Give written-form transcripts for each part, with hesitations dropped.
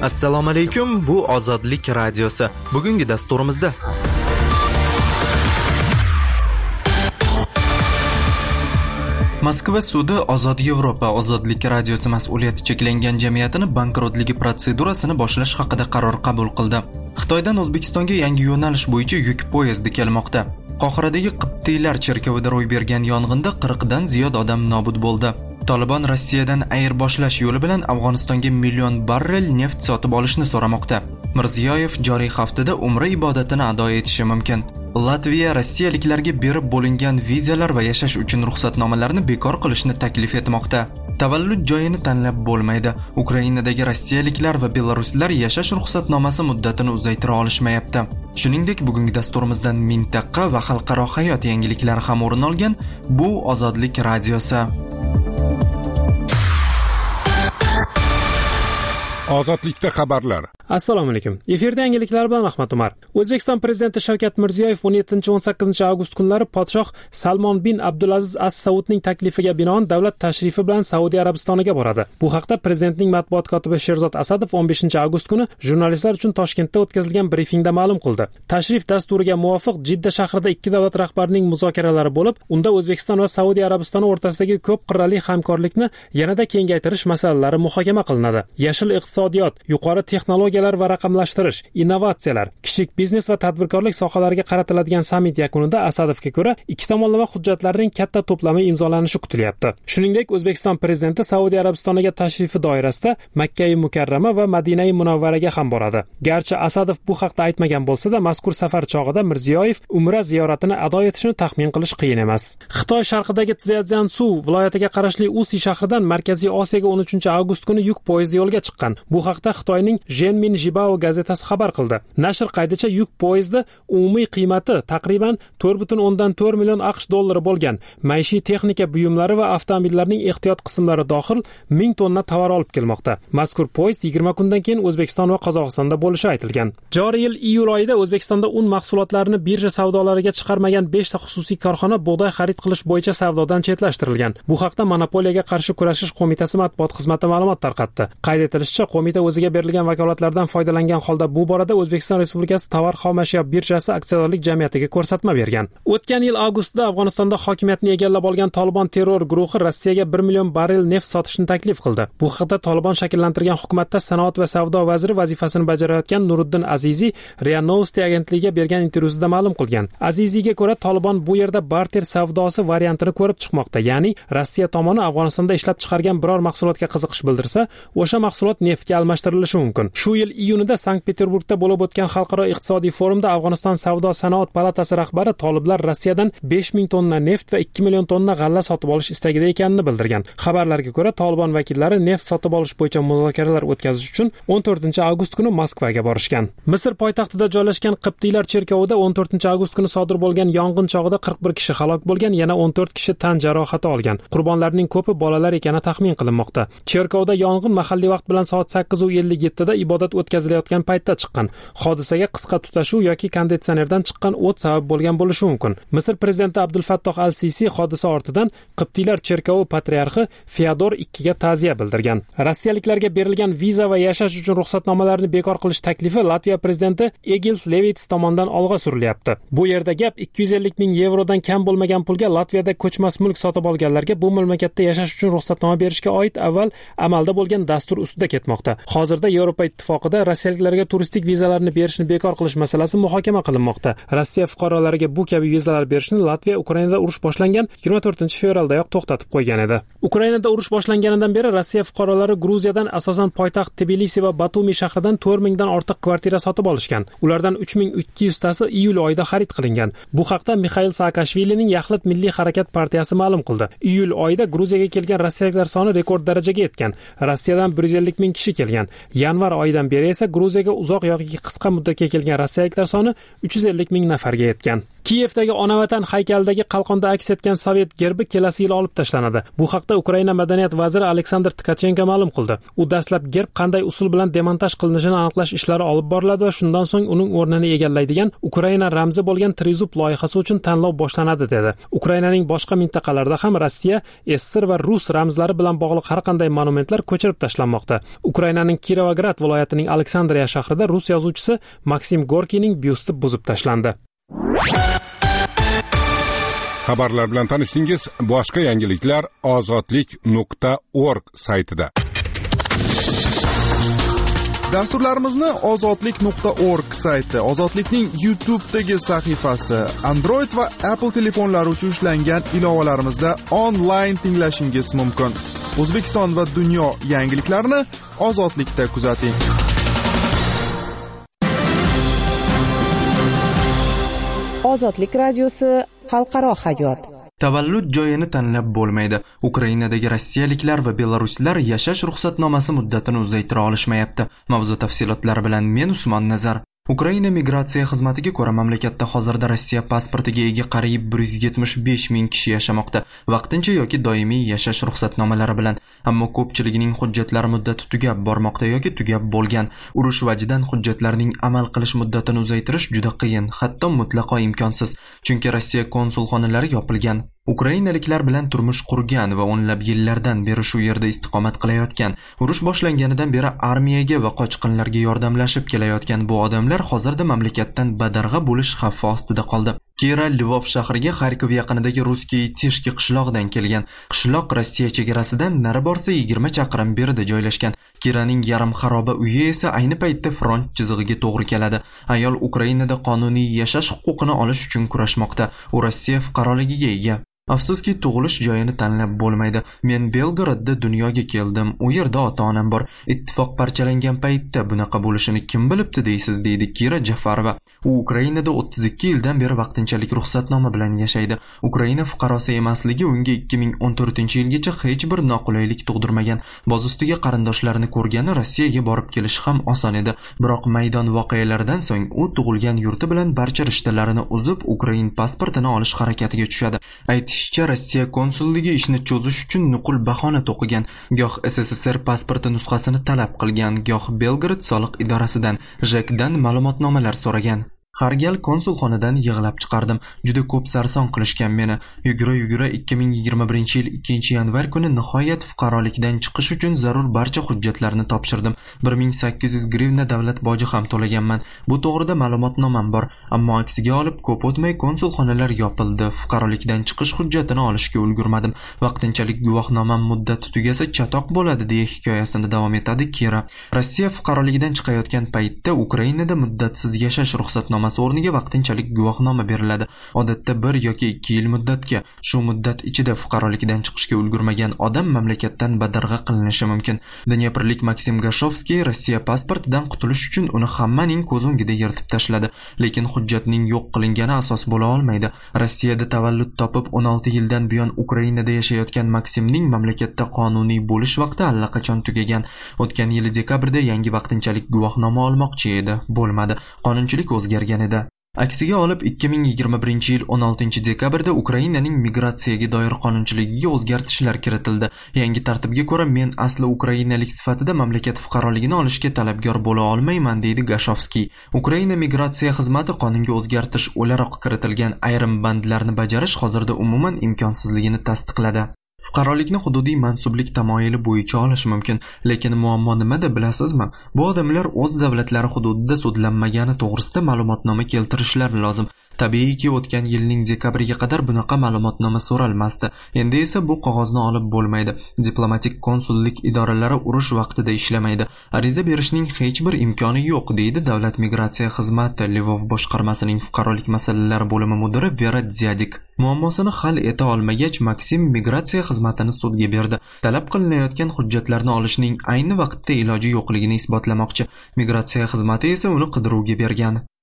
Assalomu alaykum, bu Ozodlik radiosi. Bugungi dasturimizda Moskva sudi Ozod Yevropa Ozodlik radiosi mas'uliyati cheklangan jamiyatini bankrotligi protsedurasini boshlash haqida qaror qabul qildi. Xitoydan O'zbekistonga yangi yo'nalish bo'yicha yuk poyezdi kelmoqda. Qohiradagi Qibtiylar cherkovida ro'y bergan yong'inda 40 dan ziyod odam nobud bo'ldi. Taliban Rossiyadan ayirboshlash yo'li bilan Afg'onistonga million barrel neft sotib olishni so'ramoqda. Mirziyoyev joriy haftada Umra ibodatini ado etishi mumkin. Latviya rossiyaliklarga berib bo'lingan vizalar va yashash uchun ruxsatnomalarni bekor qilishni taklif etmoqda. Tavallud joyini tanlab bo'lmaydi. Ukrainadagi rossiyaliklar va belaruslar yashash ruxsatnomasi muddatini uzaytira olishmayapti. Shuningdek, bugungi dasturimizdan mintaqa va xalqaro hayot yangiliklari ham o'rin olgan. Bu Ozodlik radiosi. Ozodlikda xabarlar. Assalomu alaykum. Efirda yangiliklar bilan Ahmad Umar. O'zbekiston prezidenti Shavkat Mirziyoyev 17-18 avgust kunlari podshoh Salmon bin Abdulaziz as-Saudning taklifiga binoan davlat tashrifi bilan Saudiya Arabistoniga boradi. Bu haqda prezidentning matbuot kotibi Sherzod Asadov 15-avgust kuni jurnalistlar uchun Toshkentda o'tkazilgan brifingda ma'lum qildi. Tashrif dasturiga muvofiq Jidda shahrida ikki davlat rahbarining muzokaralari bo'lib, unda O'zbekiston va Saudiya Arabistoni o'rtasidagi ko'p qirrali hamkorlikni yanada kengaytirish masalalari muhokama qilinadi. Yashil iqtisodiyot, yuqori texnologiyalar va raqamlashtirish, innovatsiyalar, kichik biznes va tadbirkorlik sohalariga qaratiladigan sammit yakunida Asadovga ko'ra ikki tomonlama hujjatlarning katta to'plami imzolanishi kutilyapti. Shuningdek, O'zbekiston prezidenti Saudiya Arabistoniga tashrifi doirasida Makka-i Mukarrama va Madina-i Munavvaraga ham boradi. Garchi Asadov bu haqda aytmagan bo'lsa-da, mazkur safar chog'ida Mirziyoyev Umra ziyoratini ado etishini taxmin qilish qiyin emas. Xitoy sharqidagi Zhejiangsu viloyatiga qarashli Usi shahridan Markaziy Osiyoga 13-avgust kuni yuk poyezdi yo'lga chiqqan. Bu haqda Xitoyning Zhenmin Jibao gazetasi xabar qildi. Nashr qaydida yuk poyezdi umumiy qiymati taqriban 4.4 million AQSh dollari bo'lgan. Maishiy texnika buyumlari va avtomobillarning ehtiyot qismlari dohil 1000 tonna tovar olib kelmoqda. Mazkur poyezd 20 kundan keyin O'zbekiston va Qozog'istonda bo'lishi aytilgan. Joriy yil iyul oyida O'zbekistonda un mahsulotlarini birja savdolariga chiqarmagan 5 ta xususiy korxona bug'doy xarid qilish bo'yicha savdodan chetlashtirilgan. Bu haqda Monopoliyaga qarshi kurashish qo'mitasi matbuot xizmati ma'lumot tarqatdi. Qayd etilishicha, qo'mita o'ziga berilgan vakolatlardan foydalangan holda bu borada O'zbekiston Respublikasi Tovar xomashyo birjasi aksiyadorlik jamiyatiga ko'rsatma bergan. O'tgan yil avgustda Afg'onistonda hokimiyatni egallab olgan Taliban terror guruhi Rossiyaga 1 million barrel neft sotishni taklif qildi. Bu haqda Taliban shakllantirgan hukumatda sanoat va savdo vaziri vazifasini bajarayotgan Nuriddin Aziziy RIA Novosti agentligiga bergan intervyusida ma'lum qilgan. Aziziyga ko'ra, Taliban bu yerda barter savdosi variantini ko'rib chiqmoqda, ya'ni Rossiya tomoni Afg'onistonda ishlab chiqargan biror mahsulotga qiziqish bildirsa, o'sha mahsulot neftga almashtirilishi mumkin. Shu yil iyunida Sankt-Peterburgda bo'lib o'tgan xalqaro iqtisodiy forumda Afg'oniston Savdo-sanoat palatasi rahbari toliblar Rossiyadan 5000 tonna neft va 2 million tonna g'alla sotib olish istagida ekanini bildirgan. Xabarlarga ko'ra, Taliban vakillari neft sotib olish bo'yicha muzokaralar o'tkazish uchun 14-avgust kuni Moskvaga borishgan. Misr poytaxtida joylashgan Qibtiylar cherkovida 14-avgust kuni sodir bo'lgan yong'in chog'ida 41 kishi halok bo'lgan, yana 14 kishi tan jarohati olgan. Qurbonlarning ko'pi bolalar ekani taxmin qilinmoqda. Cherkovda yong'in mahalliy vaqt bilan soat 8:57 da ibodat o'tkazilayotgan paytda chiqqan. Hodisaga qisqa tutashuv yoki konditsionerdan chiqqan o't sabab bo'lgan bo'lishi mumkin. Misr prezidenti Abdul Fattoh al-Sisi hodisa ortidan Qibtiylar cherkovi patriarxi Feodor II ga ta'ziya bildirgan. Rossiyaliklarga berilgan viza va yashash uchun ruxsatnomalarni bekor qilish taklifi Latviya prezidenti Egils Levits tomonidan olg'a surilyapti. Bu yerda gap 250 ming yevrodan kam bo'lmagan pulga Latviyada ko'chmas mulk sotib olganlarga bu mamlakatda yashash uchun ruxsatnoma berishga oid avval amalda bo'lgan dastur ustida ketmoqda. Hozirda Yevropa ittifoqida rossiyaliklarga turistik vizalarni berishni bekor qilish masalasi muhokama qilinmoqda. Rossiya fuqarolariga bu kabi vizalar berishni Latviya Ukrainada urush boshlangan 24-fevraldayoq to'xtatib qo'ygan edi. Ukrainada urush boshlanganidan beri Rossiya fuqarolari Gruziyadan asosan poytaxt Tbilisi va Batumi shahridan 4000 dan ortiq kvartira sotib olishgan. Ulardan 3200 tasi iyul oyida xarid qilingan. Bu haqda Mixail Saakashvilining Yaxlit milliy harakat partiyasi ma'lum qildi. Iyul oyida Gruziyaga kelgan rossiyaliklar soni rekord darajaga yetgan. Rossiyadan 150 ming kishi kelgan. Yanvar oyidan beri esa Gruziyaga uzoq yoki qisqa muddatga kelgan rossiyaliklar soni 350 ming nafarga yetgan. Kiyevdagi Ona vatan haykalidagi qalqonda aks etgan sovet gerbi kelasi yil olib tashlanadi. Bu haqda Ukraina madaniyat vaziri Aleksandr Tkachenko ma'lum qildi. U dastlab gerb qanday usul bilan demontaj qilinishini aniqlash ishlari olib boriladi va shundan so'ng uning o'rnini egallaydigan Ukraina ramzi bo'lgan Trizub loyihasi uchun tanlov boshlanadi dedi. Ukrainaning boshqa mintaqalarida ham Rossiya, SSR va Rus ramzlari bilan bog'liq har qanday monumentlar ko'chirib tashlanmoqda. Ukrainaning Kirovograd viloyatining Aleksandriya shahrida rus yozuvchisi Maksim Gorkiyning byusti buzib tashlandi. Xabarlar bilan tanishdingiz. Boshqa yangiliklar ozodlik.org saytida. Dasturlarimizni ozodlik.org sayti, Ozodlikning YouTube'dagi sahifasi, Android va Apple telefonlari uchun ishlangan ilovalarimizda onlayn tinglashingiz mumkin. O'zbekiston va dunyo yangiliklarini Ozodlikda kuzating. Ozodlik radiosi xalqaro hayot. Tavallud joyini tanlab bo'lmaydi. Ukrainadagi rossiyaliklar va belaruslar yashash ruxsatnomasi muddatini uzaytira olishmayapti. Mavzu tafsilotlari bilan men Usmon Nazar. Ukraina migratsiya xizmatiga ko'ra mamlakatda hozirda Rossiya pasportiga ega qariyb 175 ming kishi yashamoqda, vaqtincha yoki doimiy yashash ruxsatnomalari bilan. Ammo ko'pchiligining hujjatlari muddati tugab bormoqda yoki tugab bo'lgan. Urush vajidan hujjatlarning amal qilish muddatini uzaytirish juda qiyin, hatto mutlaqo imkonsiz, chunki Rossiya konsulxonalari yopilgan. Ukrainaliklar bilan turmush qurgan va o'nlab yillardan beri shu yerda istiqomat qilayotgan, urush boshlanganidan beri armiyaga va qochqinlarga yordamlashib kelayotgan bu odamlar hozirda mamlakatdan badarg'a bo'lish xavfi ostida qoldi. Kira Lvov shahriga Xarkov yaqinidagi Ruskiy Tishki qishlog'idan kelgan. Qishloq Rossiya chegarasidan nari borsa 20 chaqirim berida joylashgan. Kiraning yarim xaroba uyi esa ayni paytda front chizig'iga to'g'ri keladi. Ayol Ukrainada qonuniy yashash huquqini olish uchun kurashmoqda. U Rossiya fuqaroligiga ega. Afsuski tug'ilish joyini tanlab bo'lmaydi. Men Belgradda dunyoga keldim. U yerda ota-onam bor. Ittifoq parchalangan paytda bunaqa bo'lishini kim bilibdi deysiz, deydi Kira Jafarova. U Ukrainada 32 yildan beri vaqtinchalik ruxsatnoma bilan yashaydi. Ukraina fuqarosi emasligi unga 2014-yilgacha hech bir noqulaylik tug'dirmagan. Boz ustiga qarindoshlarini ko'rgani Rossiyaga borib kelish ham oson edi. Biroq maydon voqealaridan so'ng u tug'ilgan yurti bilan barcha rishtalarini uzib, Ukrain pasportini olish harakatiga tushadi. Aytishicha, Rossiya konsulligi ishni cho'zish uchun nuqul bahona to'qigan. Goh SSSR pasporti nusxasini talab qilgan, goh Belgrad soliq idorasidan, JEKdan ma'lumotnomalar so'ragan. Har gal konsulxonadan yig'lab chiqardim. Juda ko'p sarson qilishgan meni. Yugura 2021-yil 2-yanvar kuni nihoyat fuqarolikdan chiqish uchun zarur barcha hujjatlarni topshirdim. 1800 grivna davlat boji ham to'laganman. Bu to'g'rida ma'lumotnomam bor, ammo aksiga olib ko'p o'tmay konsulxonalar yopildi. Fuqarolikdan chiqish hujjatini olishga ulgurmadim. Vaqtinchalik guvohnomam muddati tugasa chatoq bo'ladi, deya hikoyasini davom etadi Kira. Rossiya fuqaroligidan chiqayotgan paytda Ukrainada muddatsiz yashash ruxsatnomasi o'rniga vaqtinchalik guvohnoma beriladi. Odatda 1 yoki 2 yil muddatga. Shu muddat ichida fuqarolikdan chiqishga ulgurmagan odam mamlakatdan badarg'a qilinishi mumkin. Dnyeprlik Maksim Gashovskiy Rossiya pasportidan qutulish uchun uni hammaning ko'z o'ngida yirtib tashladi, lekin hujjatning yo'q qilingani asos bo'la olmaydi. Rossiyada tavallud topib 16 yildan buyon Ukrainada yashayotgan Maksimning mamlakatda qonuniy bo'lish vaqti allaqachon tugagan. O'tgan yil dekabrda yangi vaqtinchalik guvohnoma olmoqchi edi, bo'lmadi. Qonunchilik o'zgargan edi. Aksiga olib 2021-yil 16-dekabrda Ukrainaning migratsiyaga doir qonunchiligiga o'zgartishlar kiritildi. Yangi tartibga ko'ra men asli ukrainalik sifatida mamlakat fuqaroligini olishga talabgor bo'la olmayman, deydi Gashovskiy. Ukraina migratsiya xizmati qonunga o'zgartirish o'laroq kiritilgan ayrim bandlarni bajarish hozirda umuman imkonsizligini tasdiqladi. Fuqarolikni hududiy mansublik tamoyili bo'yicha olish mumkin, lekin muammo nimada bilasizmi? Bu odamlar o'z davlatlari hududida sudlanmagani to'g'risida ma'lumotnoma keltirishlari lozim. Tabiiyki, o'tgan yilning dekabriga qadar bunaqa ma'lumotnoma so'ralmasdi. Endi esa bu qog'ozni olib bo'lmaydi. Diplomatik konsullik idoralari urush vaqtida ishlamaydi. Ariza berishning hech bir imkoni yo'q, deydi Davlat migratsiya xizmati Lvov boshqarmasining fuqarolik masalalari bo'limi mudiri Vera Dziadik. Muammosini hal eta olmagach, Maksim migratsiya xizmatini sudga berdi. Talab qilinayotgan hujjatlarni olishning ayni vaqtda iloji yo'qligini isbotlamoqchi. Migratsiya xizmati esa uni qidiruvga bergan.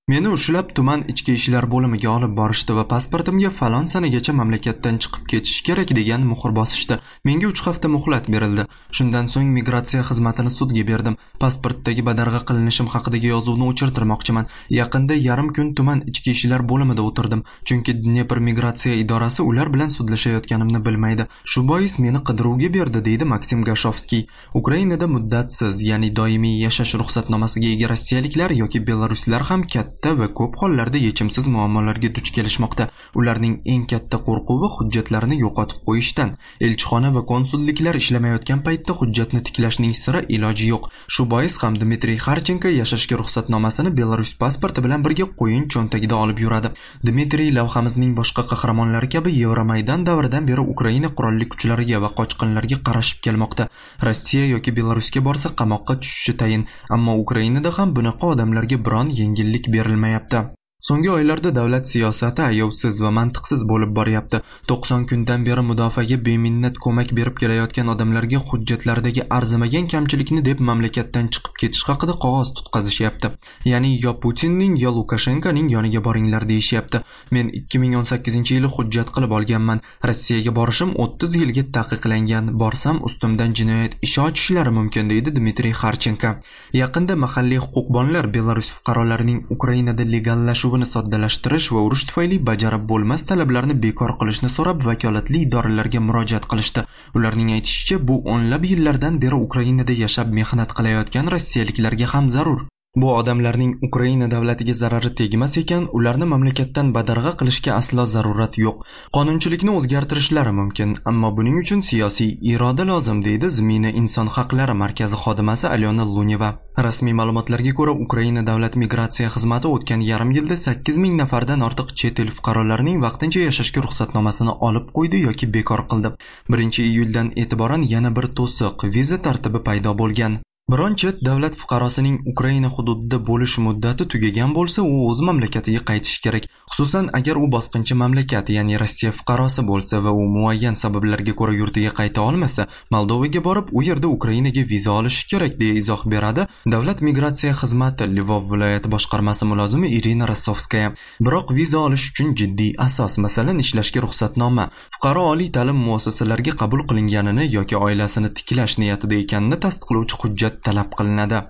Meni ushlab tuman ichki ishlar bo'limiga olib borishdi va pasportimga falon sanagacha mamlakatdan chiqib ketish kerak degan muhr bosishdi. Menga 3 hafta muhlat berildi. Shundan so'ng migratsiya xizmatini sudga berdim. Pasportdagi badarg'a qilinishim haqidagi yozuvni o'chirtirmoqchiman. Yaqinda yarim kun tuman ichki ishlar bo'limida o'tirdim, chunki Dnepr migratsiya idorasi ular bilan sudlashayotganimni bilmaydi. Shu bois meni qidiruvga berdi, deydi Maksim Gashovskiy. Ukrainada muddatsiz, ya'ni doimiy yashash ruxsatnomasiga ega rossiyaliklar yoki belaruslar ham katta va ko'p hollarda yechimsiz muammolarga duch kelishmoqda. Ularning eng katta qo'rquvi hujjatlarini yo'qotib qo'yishdan. Elchixona va konsulliklar ishlamayotgan paytda hujjatni tiklashning sira iloji yo'q. Shu bois ham Dmitriy Harchenko yashashga ruxsatnomasini Belarus pasporti bilan birga qo'yin cho'ntagida olib yuradi. Dmitriy lavhamizning boshqa qahramonlari kabi Yevromaydan davridan beri Ukraina qurolli kuchlariga va qochqinlarga qarashib kelmoqda. Rossiya yoki Belarusga borsa qamoqqa tushishi tayin, ammo Ukrainada ham bunaqa odamlarga biron yengillik berilmayapti. So'nggi oylarda davlat siyosati ayovsiz va mantiqsiz bo'lib boryapti. 90 kundan beri mudofaaga beminnat ko'mak berib kelayotgan odamlarga hujjatlardagi arzimagan kamchilikni deb mamlakatdan chiqib ketish haqida qog'oz tutqazishyapti. Ya'ni yo Putinning yo Lukashenkoning yoniga boringlar deyishyapti. Men 2018-yili hujjat qilib olganman. Rossiyaga borishim 30 yilga taqiqlangan. Borsam ustimdan jinoyat ishi ochishlari mumkin, deydi Dmitriy Harchenko. Yaqinda mahalliy huquqbonlar Belarus fuqarolarining Ukrainada legallashuvini soddalashtirish va urush tufayli bajarib bo'lmas talablarni bekor qilishni so'rab vakolatli idoralarga murojaat qilishdi. Ularning aytishicha, bu o'nlab yillardan beri Ukrainada yashab mehnat qilayotgan rossiyaliklarga ham zarur. Bu odamlarning Ukraina davlatiga zarari tegmas ekan, ularni mamlakatdan badarg'a qilishga aslo zarurat yo'q. Qonunchilikni o'zgartirishlari mumkin, ammo buning uchun siyosiy iroda lozim, deydi Zmina inson haqlari markazi xodimasi Alyona Luneva. Rasmiy ma'lumotlarga ko'ra, Ukraina davlat migratsiya xizmati o'tgan yarim yilda 8000 nafardan ortiq chet el fuqarolarining vaqtincha yashashga ruxsatnomasini olib qo'ydi yoki bekor qildi. 1-iyuldan e'tiboran yana bir to'siq viza tartibi paydo bo'lgan. Biron chet davlat fuqarosining Ukraina hududida bo'lish muddati tugagan bo'lsa, u o'z mamlakatiga qaytishi kerak. Xususan, agar u bosqinchi mamlakat, ya'ni Rossiya fuqarosi bo'lsa va u muayyan sabablarga ko'ra yurtiga qayta olmasa, Moldovaga borib, u yerda Ukrainaga viza olishi kerak, deya izoh beradi Davlat migratsiya xizmati Lvov viloyati boshqarmasi mulozimi Irina Rossovskaya. Biroq viza olish uchun jiddiy asos, masalan, ishlashga ruxsatnoma, fuqaro oliy ta'lim muassasalariga qabul qilinganini yoki oilasini tiklash niyatida ekanini tasdiqlovchi hujjat talab qilinadi.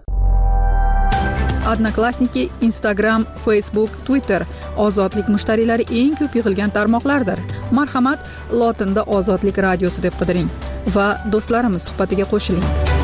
Odnoklassniki, Instagram, Facebook, Twitter ozodlik mushtariylari eng ko'p yig'ilgan tarmoqlardir. Marhamat, lotinda Ozodlik radiosi deb qidiring va do'stlarimiz suhbatiga qo'shiling.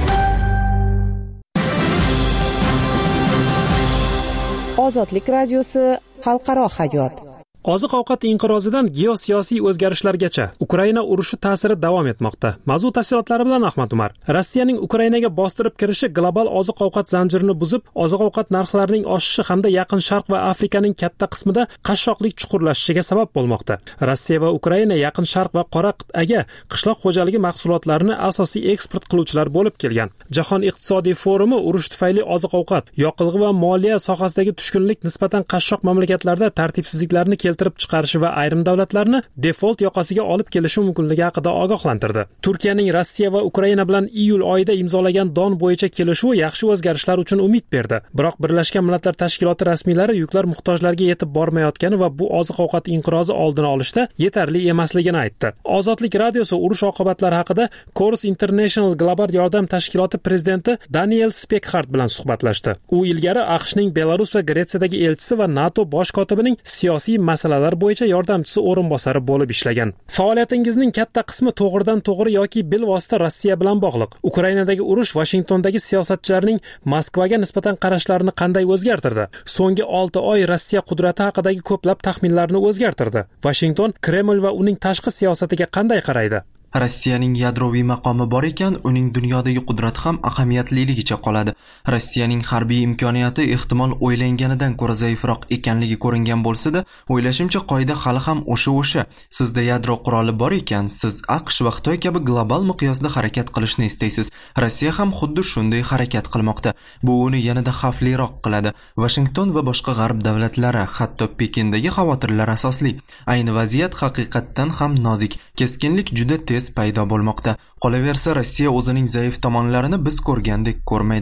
Ozodlik radiosi xalqaro hayot. Oziq-ovqat inqirozidan geosiyosiy o'zgarishlargacha Ukraina urushi ta'siri davom etmoqda. Mavzu tafsilotlari bilan Ahmad Umar. Rossiyaning Ukrainaga bostirib kirishi global oziq-ovqat zanjirini buzib, oziq-ovqat narxlarining oshishi hamda Yaqin Sharq va Afrikaning katta qismida qashshoqlik chuqurlashishiga sabab bo'lmoqda. Rossiya va Ukraina Yaqin Sharq va Qora qit'aga qishloq xo'jaligi mahsulotlarini asosiy eksport qiluvchilar bo'lib kelgan. Jahon iqtisodiy forumi urush tufayli oziq-ovqat, yoqilg'i va moliya sohasidagi tushkunlik nisbatan qashshoq mamlakatlarda tartibsizliklarni keltirib chiqarishi va ayrim davlatlarni default yoqasiga olib kelishi mumkinligi haqida ogohlantirdi. Turkiyaning Rossiya va Ukraina bilan iyul oyida imzolagan don bo'yicha kelishuvi yaxshi o'zgarishlar uchun umid berdi. Biroq Birlashgan Millatlar Tashkiloti rasmiylari yuklar muhtojlarga yetib bormayotgani va bu oziq-ovqat inqirozi oldini olishda yetarli emasligini aytdi. Ozodlik radiosi urush oqibatlari haqida Chorus International global yordam tashkiloti prezidenti Daniel Spekhart bilan suhbatlashdi. U ilgari AQShning Belarus va Gretsiyadagi elchisi va NATO bosh kotibining siyosiy masalalar bo'yicha yordamchisi o'rinbosari bo'lib ishlagan. Faoliyatingizning katta qismi to'g'ridan-to'g'ri yoki bilvosita Rossiya bilan bog'liq. Ukrainadagi urush Washingtondagi siyosatchilarning Moskvaga nisbatan qarashlarini qanday o'zgartirdi? So'nggi 6 oy Rossiya qudrati haqidagi ko'plab taxminlarni o'zgartirdi. Washington Kreml va uning tashqi siyosatiga qanday qaraydi? Rossiyaning yadroviy maqomi bor ekan, uning dunyodagi qudrati ham ahamiyatliligicha qoladi. Rossiyaning harbiy imkoniyati ehtimol o'ylanganidan ko'ra zaifroq ekanligi ko'ringan bo'lsa-da, o'ylashimcha qoida hali ham o'sha. Sizda yadro quroli bor ekan, siz AQSh va Xitoy kabi global miqyosda harakat qilishni istaysiz. Rossiya ham xuddi shunday harakat qilmoqda. Bu uni yanada xavfliroq qiladi. Washington va boshqa g'arb davlatlari, hatto Pekindagi xavotirlar asosli. Ayni vaziyat haqiqatdan ham nozik. Keskinlik juda tez paydo bo'lmoqda. Qolaversa, Rossiya o'zining zaif tomonlarini biz ko'rgandek ko'rmaydi.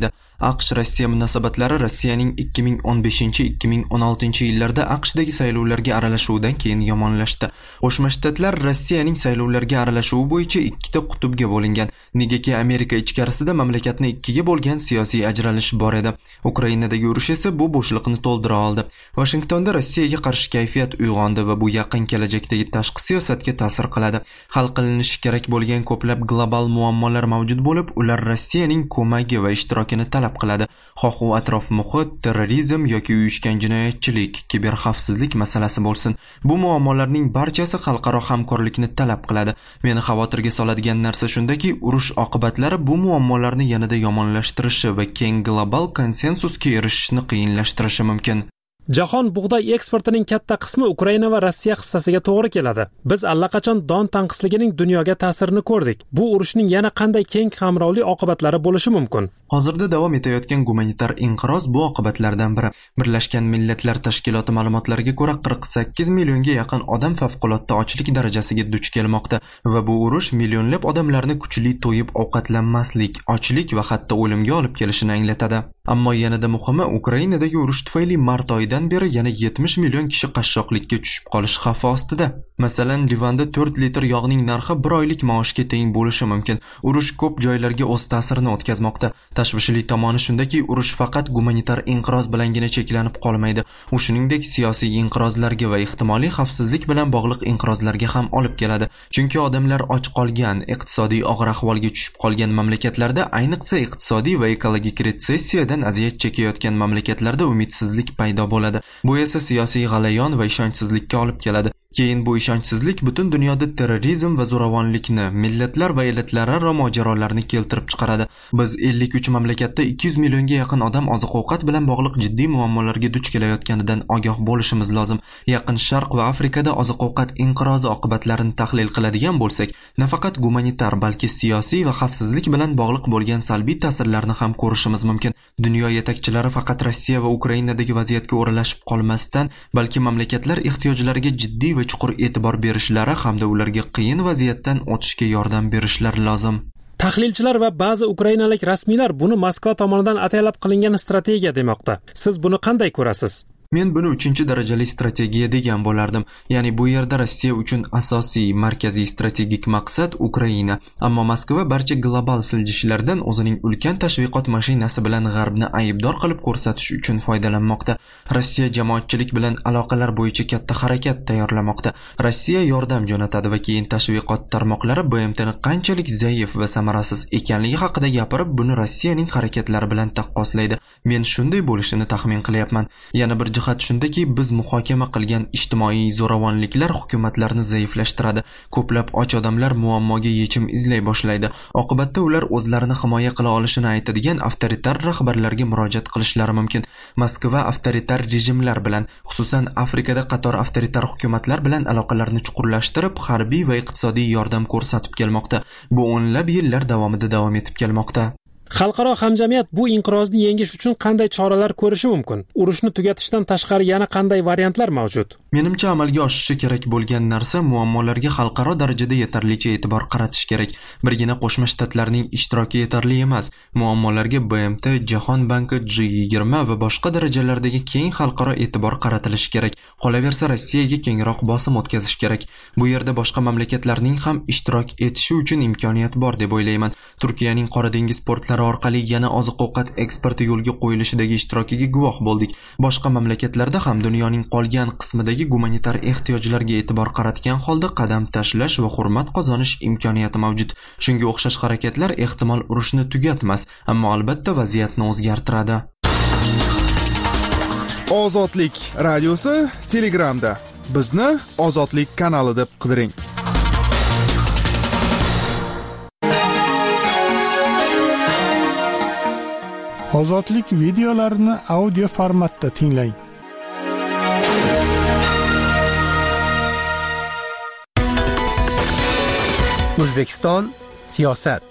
AQSh-Rossiya munosabatlari Rossiyaning 2015-2016 yillarda AQShdagi saylovlarga aralashuvidan keyin yomonlashdi. Qo'shma Shtatlar Rossiyaning saylovlarga aralashuvi bo'yicha ikkita qutbga bo'lingan. Negaki Amerika ichkarisida mamlakatni ikkiga bo'lgan siyosiy ajralish bor edi. Ukrainadagi urush esa bu bo'shliqni to'ldira oldi. Washingtonda Rossiyaga qarshi kayfiyat uyg'ondi va bu yaqin kelajakdagi tashqi siyosatga ta'sir qiladi. Hal qilinishi kerak bo'lgan ko'plab global muammolar mavjud bo'lib, ular Rossiyaning ko'magi va ishtirokini talab qiladi. Xoh u atrof muhit, terrorizm yoki uyushgan jinoyatchilik, kiberxavfsizlik masalasi bo'lsin. Bu muammolarning barchasi xalqaro hamkorlikni talab qiladi. Meni xavotirga soladigan narsa shundaki, urush oqibatlari bu muammolarni yanada yomonlashtirishi va keng global konsensusga erishishni qiyinlashtirishi mumkin. Jahon bug'doy eksportining katta qismi Ukraina va Rossiya hissasiga to'g'ri keladi. Biz allaqachon don tanqisligining dunyoga ta'sirini ko'rdik. Bu urushning yana qanday keng qamrovli oqibatlari bo'lishi mumkin? Hozirda davom etayotgan gumanitar inqiroz bu oqibatlardan biri. Birlashgan Millatlar Tashkiloti ma'lumotlariga ko'ra 48 millionga yaqin odam favqulodda ochlik darajasiga duch kelmoqda va bu urush millionlab odamlarni kuchli to'yib ovqatlanmaslik, ochlik va hatto o'limga olib kelishini anglatadi. Ammo yanada muhimi, Ukrainadagi urush tufayli mart oyidan beri yana 70 million kishi qashshoqlikka tushib qolish xavfi ostida. Masalan, Livanda 4 litr yog'ning narxi 1 oylik maoshga teng bo'lishi mumkin. Urush ko'p joylarga o'z ta'sirini o'tkazmoqda. Tashvishli tomoni shundaki, urush faqat gumanitar inqiroz bilangina cheklanib qolmaydi. U shuningdek siyosiy inqirozlarga va ehtimoliy xavfsizlik bilan bog'liq inqirozlarga ham olib keladi. Chunki odamlar och qolgan, iqtisodiy og'ir ahvolga tushib qolgan mamlakatlarda, ayniqsa iqtisodiy va ekologik retsessiyadan aziyat chekayotgan mamlakatlarda umidsizlik paydo bo'ladi. Bu esa siyosiy g'alayon va ishonchsizlikka olib keladi. Keyin bu ishonchsizlik butun dunyoda terrorizm va zo'ravonlikni, millatlar va elatlararo mojarolarni keltirib chiqaradi. Biz 53 mamlakatda 200 millionga yaqin odam oziq-ovqat bilan bog'liq jiddiy muammolarga duch kelayotganidan ogoh bo'lishimiz lozim. Yaqin Sharq va Afrikada oziq-ovqat inqirozi oqibatlarini tahlil qiladigan bo'lsak, nafaqat gumanitar, balki siyosiy va xavfsizlik bilan bog'liq bo'lgan salbiy ta'sirlarni ham ko'rishimiz mumkin. Dunyo yetakchilari faqat Rossiya va Ukrainadagi vaziyatga o'ralashib qolmasdan, balki mamlakatlar ehtiyojlariga jiddiy va chuqur e'tibor berishlari hamda ularga qiyin vaziyatdan o'tishga yordam berishlari lozim. Tahlilchilar va ba'zi ukrainalik rasmiylar buni Moskva tomonidan ataylab qilingan strategiya demoqda. Siz buni qanday ko'rasiz? Men buni 3-darajali strategiya degan bo'lardim. Ya'ni bu yerda Rossiya uchun asosiy, markaziy strategik maqsad Ukraina. Ammo Moskva barcha global siljishlardan o'zining ulkan tashviqot mashinasi bilan G'arbni aybdor qilib ko'rsatish uchun foydalanmoqda. Rossiya jamoatchilik bilan aloqalar bo'yicha katta harakat tayyorlamoqda. Rossiya yordam jo'natadi va keyin tashviqot tarmoqlari BMTni qanchalik zaif va samarasiz ekanligi haqida gapirib, buni Rossiyaning harakatlari bilan taqqoslaydi. Men shunday bo'lishini taxmin qilyapman. Yana bir jihat shundaki, biz muhokama qilgan ijtimoiy zo'ravonliklar hukumatlarni zaiflashtiradi. Ko'plab och odamlar muammoga yechim izlay boshlaydi. Oqibatda ular o'zlarini himoya qila olishini aytadigan avtoritar rahbarlarga murojaat qilishlari mumkin. Moskva avtoritar rejimlar bilan, xususan Afrikada qator avtoritar hukumatlar bilan aloqalarni chuqurlashtirib, harbiy va iqtisodiy yordam ko'rsatib kelmoqda. Bu o'nlab yillar davomida davom etib kelmoqda. Xalqaro hamjamiyat bu inqirozni yengish uchun qanday choralar ko'rishi mumkin? Urushni tugatishdan tashqari yana qanday variantlar mavjud? Menimcha amalga oshishi kerak bo'lgan narsa muammolarga xalqaro darajada yetarlicha e'tibor qaratish kerak. Birgina Qo'shma Shtatlarning ishtiroki yetarli emas. Muammolarga BMT, Jahon banki, G20 va boshqa darajalardagi keng xalqaro e'tibor qaratilishi kerak. Qolaversa, Rossiyaga kengroq bosim o'tkazish kerak. Bu yerda boshqa mamlakatlarning ham ishtirok etishi uchun imkoniyat bor deb o'ylayman. Turkiyaning Qora dengiz portlari orqali yana oziq-ovqat eksporti yo'lga qo'yilishidagi ishtirokiga guvoh bo'ldik. Boshqa mamlakatlarda ham dunyoning qolgan qismidagi gumanitar ehtiyojlarga e'tibor qaratgan holda qadam tashlash va hurmat qozonish imkoniyati mavjud. Shunga o'xshash harakatlar ehtimol urushni tugatmas, ammo albatta vaziyatni o'zgartiradi. Ozodlik radiosi Telegramda. Bizni Ozodlik kanali deb qidiring. Ozodlik videolarini audio formatda tinglang. O'zbekiston siyosat.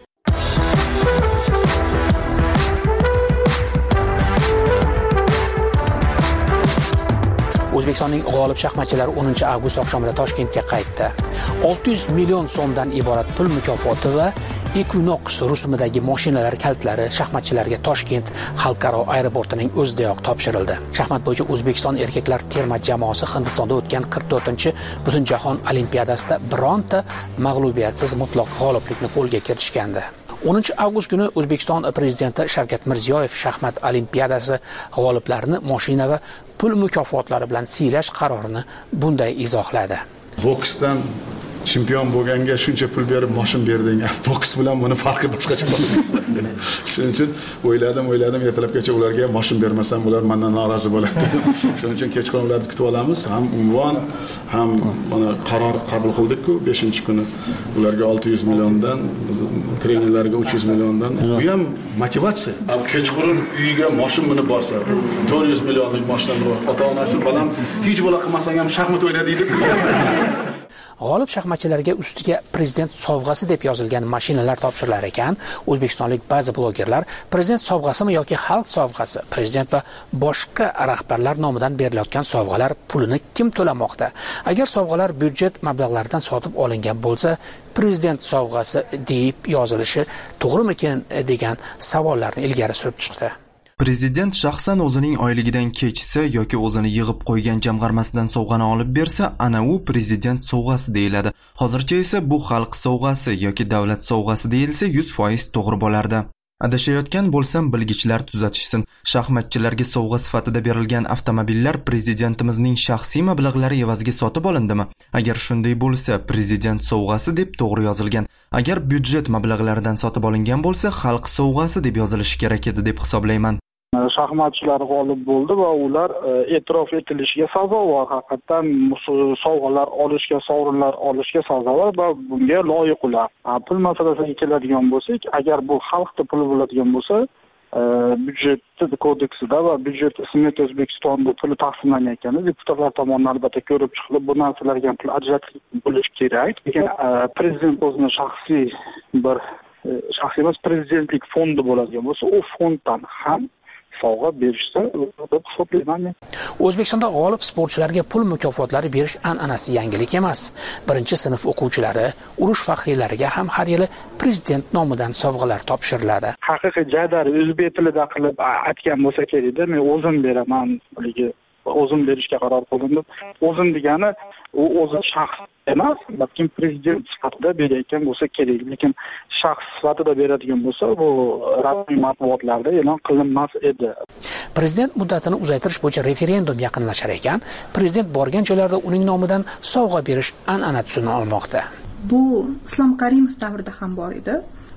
O'zbekistonning g'olib shaxmatchilari 10 avgust oqshomida Toshkentga qaytdi. 600 million so'mdan iborat pul mukofoti va Equinox rusumidagi mashinalar kalitlari shaxmatchilarga Toshkent xalqaro aeroportining o'zidayoq topshirildi. Shaxmat bo'yicha O'zbekiston erkaklar terma jamoasi Hindistonda o'tgan 44-Butunjahon olimpiadasida bironta mag'lubiyatsiz mutlaq g'oliblikni qo'lga kiritishgandi. 10 avgust kuni O'zbekiston prezidenti Shavkat Mirziyoyev shaxmat olimpiadasi g'oliblarini mashina va pul mukofotlari bilan siylash qarorini bunday izohladi. Boksdan chempion bo'lganga shuncha pul berib mashina berding. Boks bilan buni farqi boshqacha. Shuning uchun o'yladim, ertalabgacha ularga mashina bermasam ular mendan norozi bo'ladi. Shuning uchun kechqurun ularni kutib olamiz. Ham unvon, ham mana qaror qabul qildik-ku 5-kuni ularga 600 milliondan, trenerlarga 300 milliondan. Bu ham motivatsiya. Kechqurun uyiga mashina minib borsa, 400 millionlik mashina bor. Ota-onasi balam hech bo'la qilmasang ham shaxmat o'yna deydi. G'olib shaxmatchilarga ustiga prezident sovg'asi deb yozilgan mashinalar topshirilar ekan. O'zbekistonlik ba'zi blogerlar prezident sovg'asimi yoki xalq sovg'asi, prezident va boshqa rahbarlar nomidan berilayotgan sovg'alar pulini kim to'lamoqda? Agar sovg'alar byudjet mablag'laridan sotib olingan bo'lsa, prezident sovg'asi deb yozilishi to'g'rimikin degan savollarni ilgari surib chiqdi. Prezident shaxsan o'zining oyligidan kechsa yoki o'zini yig'ib qo'ygan jamg'armasidan sovg'ani olib bersa, ana u prezident sovg'asi deyiladi. Hozircha esa bu xalq sovg'asi yoki davlat sovg'asi deyilsa 100% to'g'ri bo'lardi. Adashayotgan bo'lsam bilgichlar tuzatishsin. Shaxmatchilarga sovg'a sifatida berilgan avtomobillar prezidentimizning shaxsiy mablag'lari evaziga sotib olindimi? Agar shunday bo'lsa, prezident sovg'asi deb to'g'ri yozilgan. Agar byudjet mablag'laridan sotib olingan bo'lsa, xalq sovg'asi deb yozilishi kerak edi deb hisoblayman. Shaxmatchilar g'olib bo'ldi va ular e'tirof etilishiga sazovor. Haqiqatan sovg'alar olishga, sovrinlar olishga sazovor va bunga loyiq ular. Pul masalasiga keladigan bo'lsak, agar bu xalqning puli bo'ladigan bo'lsa, byudjet kodeksida va byudjet Smit O'zbekistonda puli taqsimlanayotgani deputatlar tomonidan albatta ko'rib chiqilib, bu narsalarga pul ajratilib bo'lishi kerak. Lekin prezident o'zining shaxsiy emas prezidentlik fondi bo'ladigan bo'lsa, u fonddan ham sovg'a berishsa deb hisoblayman. O'zbekistonda g'olib sportchilarga pul mukofotlari berish an'anasi yangilik emas. Birinchi sinf o'quvchilari, urush faxriylariga ham har yili prezident nomidan sovg'alar topshiriladi. Haqiqiy jadal o'zbek tilida qilib aytgan bo'lsa kerakda, men o'zim beraman, o'zim berishga qaror qildim. O'zim degani u o'zi shaxs emas, balki prezident sifatida berayotgan bo'lsa kerak. Lekin shaxs sifatida beradigan bo'lsa, bu rasmiy matbuotlarda e'lon qilinmas edi. Prezident muddatini uzaytirish bo'yicha referendum yaqinlashar ekan, prezident borgan joylarda uning nomidan sovg'a berish an'ana tusini olmoqda. Bu Islom Karimov davrida ham bor edi.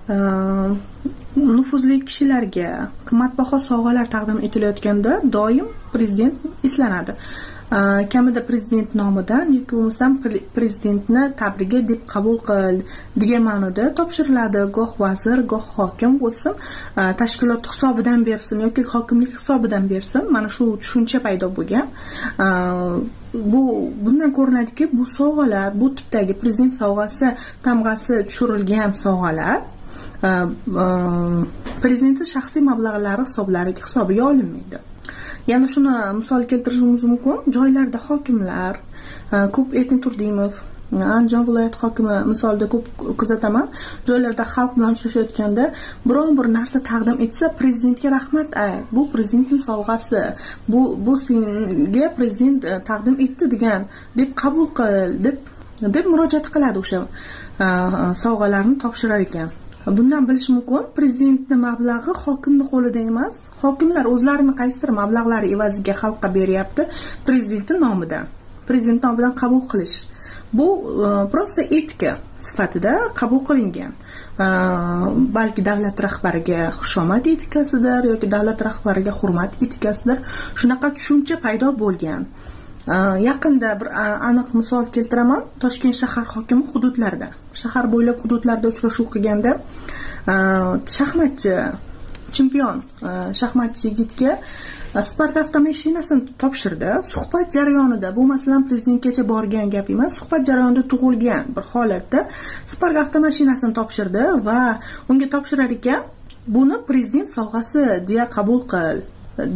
Nufuzli kishilarga qimmatbaho sovg'alar taqdim etilayotganda doim prezident eslanadi. Kamida prezident nomidan yoki bo'lmasam prezidentni tabrigi deb qabul qil degan ma'noda topshiriladi. Goh vazir, goh hokim bo'lsin, tashkilot hisobidan bersin yoki hokimlik hisobidan bersin. Mana shu tushuncha paydo bo'lgan. Bundan ko'rinadiki, bu sovg'alar, bu tipdagi prezident sovg'asi tamg'asi tushirilgan sovg'alar prezidentning shaxsiy mablag'lari hisobiga olinmaydi. Yana shuni misol keltirishimiz mumkin. Joylarda hokimlar, ko'p Erkin Turdimov, Andijon viloyat hokimi misolida ko'p kuzataman. Joylarda xalq bilan uchrashayotganda biron bir narsa taqdim etsa, prezidentga rahmat bu prezidentning sovg'asi, bu senga prezident taqdim etdi degan deb qabul qil deb murojaat qiladi o'sha sovg'alarni topshirar ekan. Bundan bilish mumkin, prezidentning mablag'i hokimning qo'lida emas. Hokimlar o'zlarini qaysidir mablag'lari evaziga xalqqa beryapti prezidentning nomidan. Prezident nomidan qabul qilish. Bu prosta etika sifatida qabul qilingan. Balki davlat rahbariga xushomat etikasidir yoki davlat rahbariga hurmat etikasidir. Shunaqa tushuncha paydo bo'lgan. Yaqinda bir aniq misol keltiraman. Toshkent shahar hokimi hududlarda, shahar bo'ylab hududlarda uchrashuv qilganda shaxmatchi, chempion shaxmatchi yigitga Spark avtomashinasini topshirdi. Suhbat jarayonida, bu masalan prezidentgacha borgan gap emas, suhbat jarayonida tug'ilgan bir holatda Spark avtomashinasini topshirdi va unga topshirar ekan, buni prezident sovg'asi deya qabul qil deb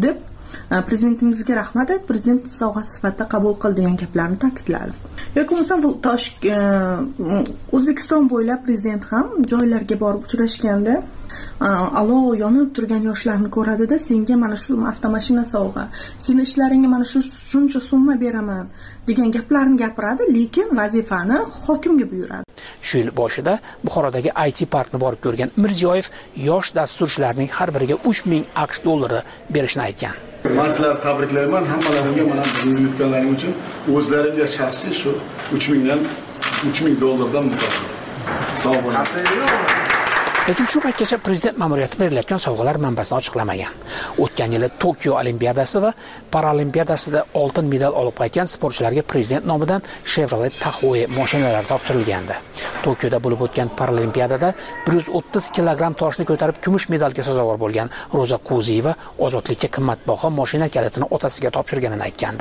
prezidentimizga rahmat aytib, prezident sovg'asi sifatida qabul qildi degan gaplarni ta'kidladi. Yoki bo'lmasa O'zbekiston bo'ylab prezident ham joylarga borib uchrashganda olov yonib turgan yoshlarni ko'radida, senga mana shu avtomashina sovg'a, seni ishlaringga mana shuncha summa beraman degan gaplarni gapiradi, lekin vazifani hokimga buyuradi. Shu yil boshida Buxorodagi IT parkni borib ko'rgan Mirziyoyev yosh dasturchilarning har biriga 3000 AQSh dollari berishni aytgan. Men sizlarni tabriklayman, hammalaringga mana bugun yutganlaring uchun o'zlariga shaxsiy shu 3000 dollardan mukofot. Sog' bo'ling. Lekin shu paytgacha prezident ma'muriyati berilayotgan sovg'alar manbasini ochiqlamagan. O'tgan yili Tokio Olimpiadasi va Paralimpiadasida oltin medal olib qaytgan sportchilarga prezident nomidan Chevrolet Tahoe mashinalari topshirilgandi. Tokioda bo'lib o'tgan Paralimpiadada 130 kilogramm toshni ko'tarib kumush medalga sazovor bo'lgan Roza Kuziyeva ozodlikka qimmatbaho mashina kalitini otasiga topshirganini aytgandi.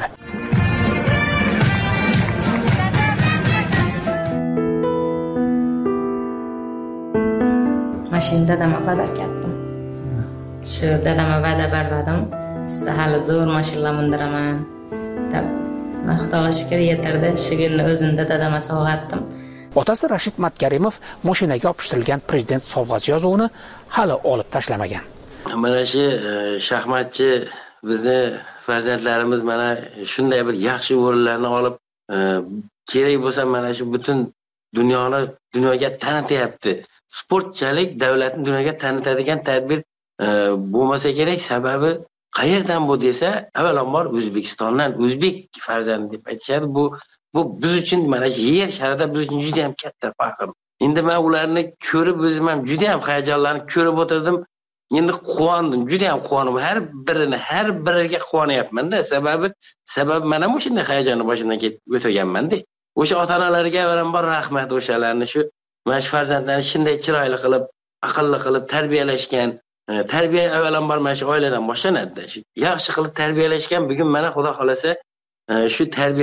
Mashinada dadamga va'da ketdim. Shu dadamga va'da berdim. Siz hali zo'r mashinalar mindiraman deb. Xudoga shukr yetardi. Shu kunni o'zimda dadamga sovg'a etdim. Otasi Rashid Matkarimov mashinaga yopishtirilgan prezident sovg'asi yozuvini hali olib tashlamagan. Mana shu shaxmatchi bizni farzandlarimiz mana shunday bir yaxshi o'rinlarni olib, kerak bo'lsa mana shu butun dunyoga tanityapti. Sportchilik davlatni dunyoga tanitadigan tadbir bo'lmasa kerak. Sababi qayerdan bu desa, avvalambor O'zbekistondan, o'zbek farzandi deb aytishadi. Bu biz uchun mana shu yer sharida biz uchun juda ham katta faxr. Endi men ularni ko'rib o'zim ham juda ham hayajonlanib ko'rib o'tirdim. Endi quvondim, juda ham quvonib, har biriga quvonyapman-da. Sababi mana bu shunday hayajonni boshimdan ketib o'tirganman-da. O'sha ota-onalarga avvalambor rahmat, o'shalarni shu mana shu farzandlarni shunday chiroyli qilib, aqlli qilib tarbiyalashgan. Tarbiya avvalambor mana shu oiladan boshlanadi. Shu yaxshi qilib tarbiyalashgan. Bugun mana Xudo xolasa shu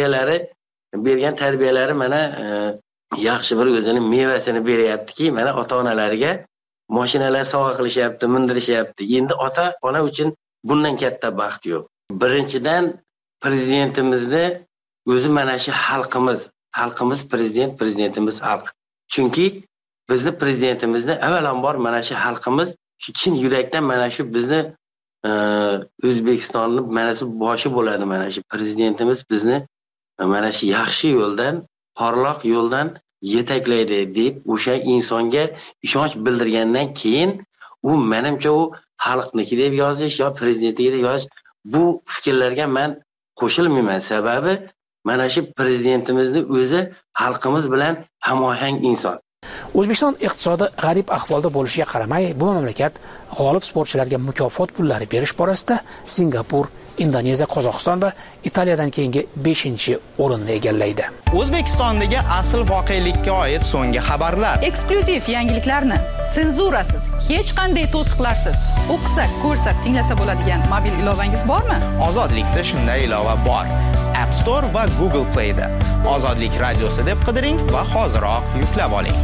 bergan tarbiyalari mana yaxshi bir o'zini mevasini beryaptiki, mana ota-onalariga mashinalar sovg'a qilishyapti, mindirishyapti. Endi ota-ona uchun bundan katta baxt yo'q. Birinchidan prezidentimizni o'zi mana shu xalqimiz prezidentimiz xalq. Chunki bizni prezidentimizni avvalambor mana shu xalqimiz shu chin yurakdan mana shu bizni O'zbekistonni mana shu boshi bo'ladi, mana shu prezidentimiz bizni mana shu yaxshi yo'ldan, porloq yo'ldan yetaklaydi deb o'sha insonga ishonch bildirgandan keyin u menimcha u xalqniki deb yozish yo prezidentniki deb yozish, bu fikrlarga men qo'shilmayman. Sababi mana shu prezidentimizni o'zi xalqimiz bilan hamohang inson. O'zbekiston iqtisodi g'arib ahvolda bo'lishiga qaramay, bu mamlakat g'olib sportchilarga mukofot pullari berish borasida Singapur, Indoneziya, Qozog'iston va Italiyadan keyingi 5-o'rinni egallaydi. O'zbekistondagi asl voqelikka oid so'nggi xabarlar, eksklyuziv yangiliklarni senzurasiz, hech qanday to'siqlarsiz o'qisak, ko'rsak, tinglasa bo'ladigan mobil ilovangiz bormi? Ozodlikda shunday ilova bor. App Store va Google Play'da Ozodlik radiosi deb qidiring va hoziroq yuklab oling.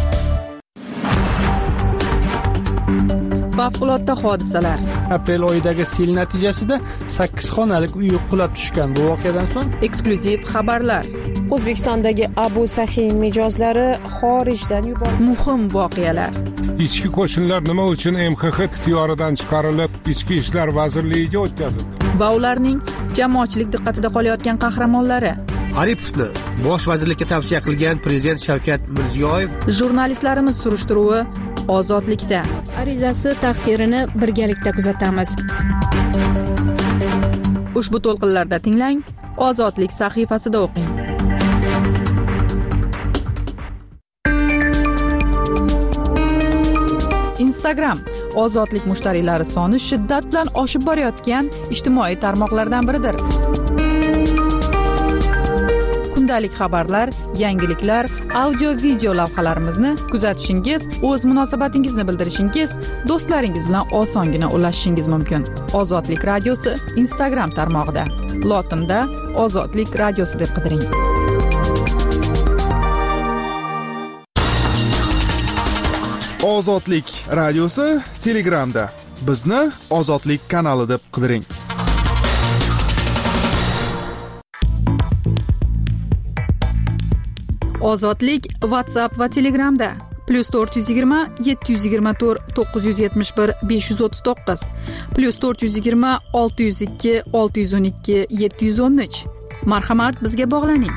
Favqulodda hodisalar. Aprel oyidagi sel natijasida 8 xonalik uy qulab tushgan. Bu voqeadan so'ng eksklyuziv xabarlar. O'zbekistondagi Abu Sahin mijozlari xorijdan yuborildi. Muhim voqealar. Ichki qo'shinlar nima uchun MXX ixtiyoridan chiqarilib, Ichki ishlar vazirligiga o'tkazildi? Va ularning jamoatchilik diqqatida qolayotgan qahramonlari. Aripovni bosh vazirlikka tavsiya qilgan prezident Shavkat Mirziyoyev. Jurnalistlarimiz surishtiruvi Ozodlikda. Arizasi taqdirini birgalikda kuzatamiz. Ushbu to'lqinlarda tinglang, Ozodlik sahifasida o'qing. Instagram Ozodlik mushtariylari soni shiddat bilan oshib borayotgan ijtimoiy tarmoqlardan biridir. Kundalik xabarlar, yangiliklar, audio-video lavhalarimizni kuzatishingiz, o'z munosabatingizni bildirishingiz, do'stlaringiz bilan osongina ulashishingiz mumkin. Ozodlik radiosi Instagram tarmog'ida. Lotinda Ozodlik radiosi deb qidiring. Ozodlik radiosi Telegramda. Bizni Ozodlik kanali deb qidiring. Ozodlik WhatsApp va Telegramda +420 724 971 539 +420 602 612 713. Marhamat, bizga bog'laning.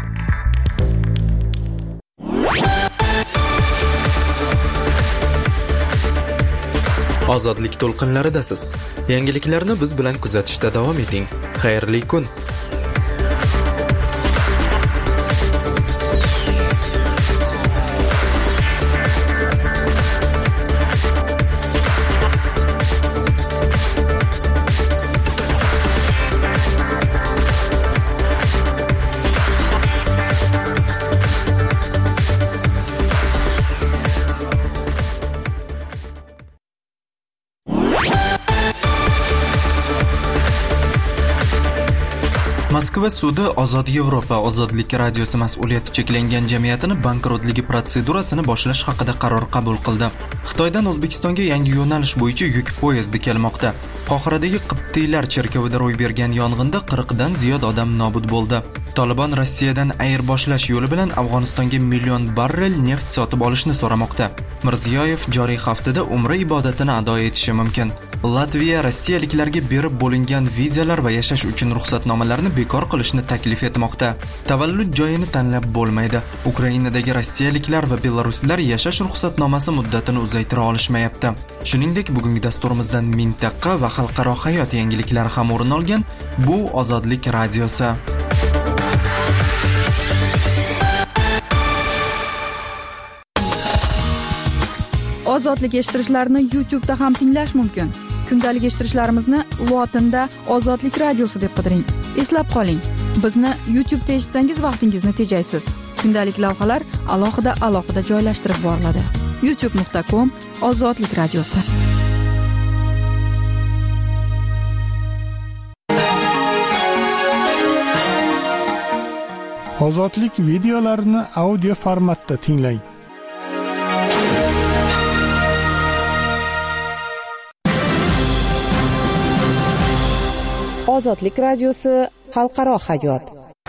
Ozodlik to'lqinlaridasiz. Yangiliklarni biz bilan kuzatishda davom eting. Xayrli kun. Moskva sudi Ozod Yevropa ozodlik radiosi mas'uliyati cheklangan jamiyatini bankrotligi protsedurasini boshlash haqida qaror qabul qildi. Xitoydan O'zbekistonga yangi yo'nalish bo'yicha yuk poyezdi kelmoqda. Qohiradagi Qibtiylar cherkovida ro'y bergan yong'inda 40 dan ziyod odam nobud bo'ldi. Taliban Rossiyadan ayirboshlash yo'li bilan Afg'onistonga million barrel neft sotib olishni so'ramoqda. Mirziyoyev joriy haftada umra ibodatini ado etishi mumkin. Latviya rossiyaliklarga berib bo'lingan vizalar va yashash uchun ruxsatnomalarni bekor qilishni taklif etmoqda. Tavallud joyini tanlab bo'lmaydi. Ukrainadagi rossiyaliklar va belaruslar yashash ruxsatnomasi muddatini uzaytira olishmayapti. Shuningdek, bugungi dasturimizdan mintaqa va xalqaro hayot yangiliklari ham o'rin olgan. Bu Ozodlik radiosi. Ozodlik eshittirishlarni YouTube'da ham tinglash mumkin. Kundalik eshittirishlarimizni lotinda Ozodlik radiosi deb qidiring. Eslab qoling, bizni YouTube'da eshitsangiz vaqtingizni tejaysiz. Kundalik lavhalar alohida joylashtirib boriladi. youtube.com/Ozodlik radiosi. Ozodlik videolarini audio formatda tinglang. Ozodlik radiosi xalqaro hayot.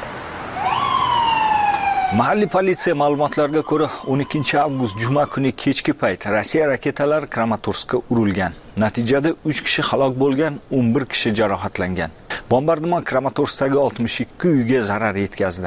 Mahalliy politsiya ma'lumotlariga ko'ra 12 avgust juma kuni kechki payt Rossiya raketalari Kramatorskka urilgan. Natijada 3 kishi halok bo'lgan, 11 kishi jarohatlangan. Bombardimon Kramatorskdagi 62 uyga zarar yetkazdi.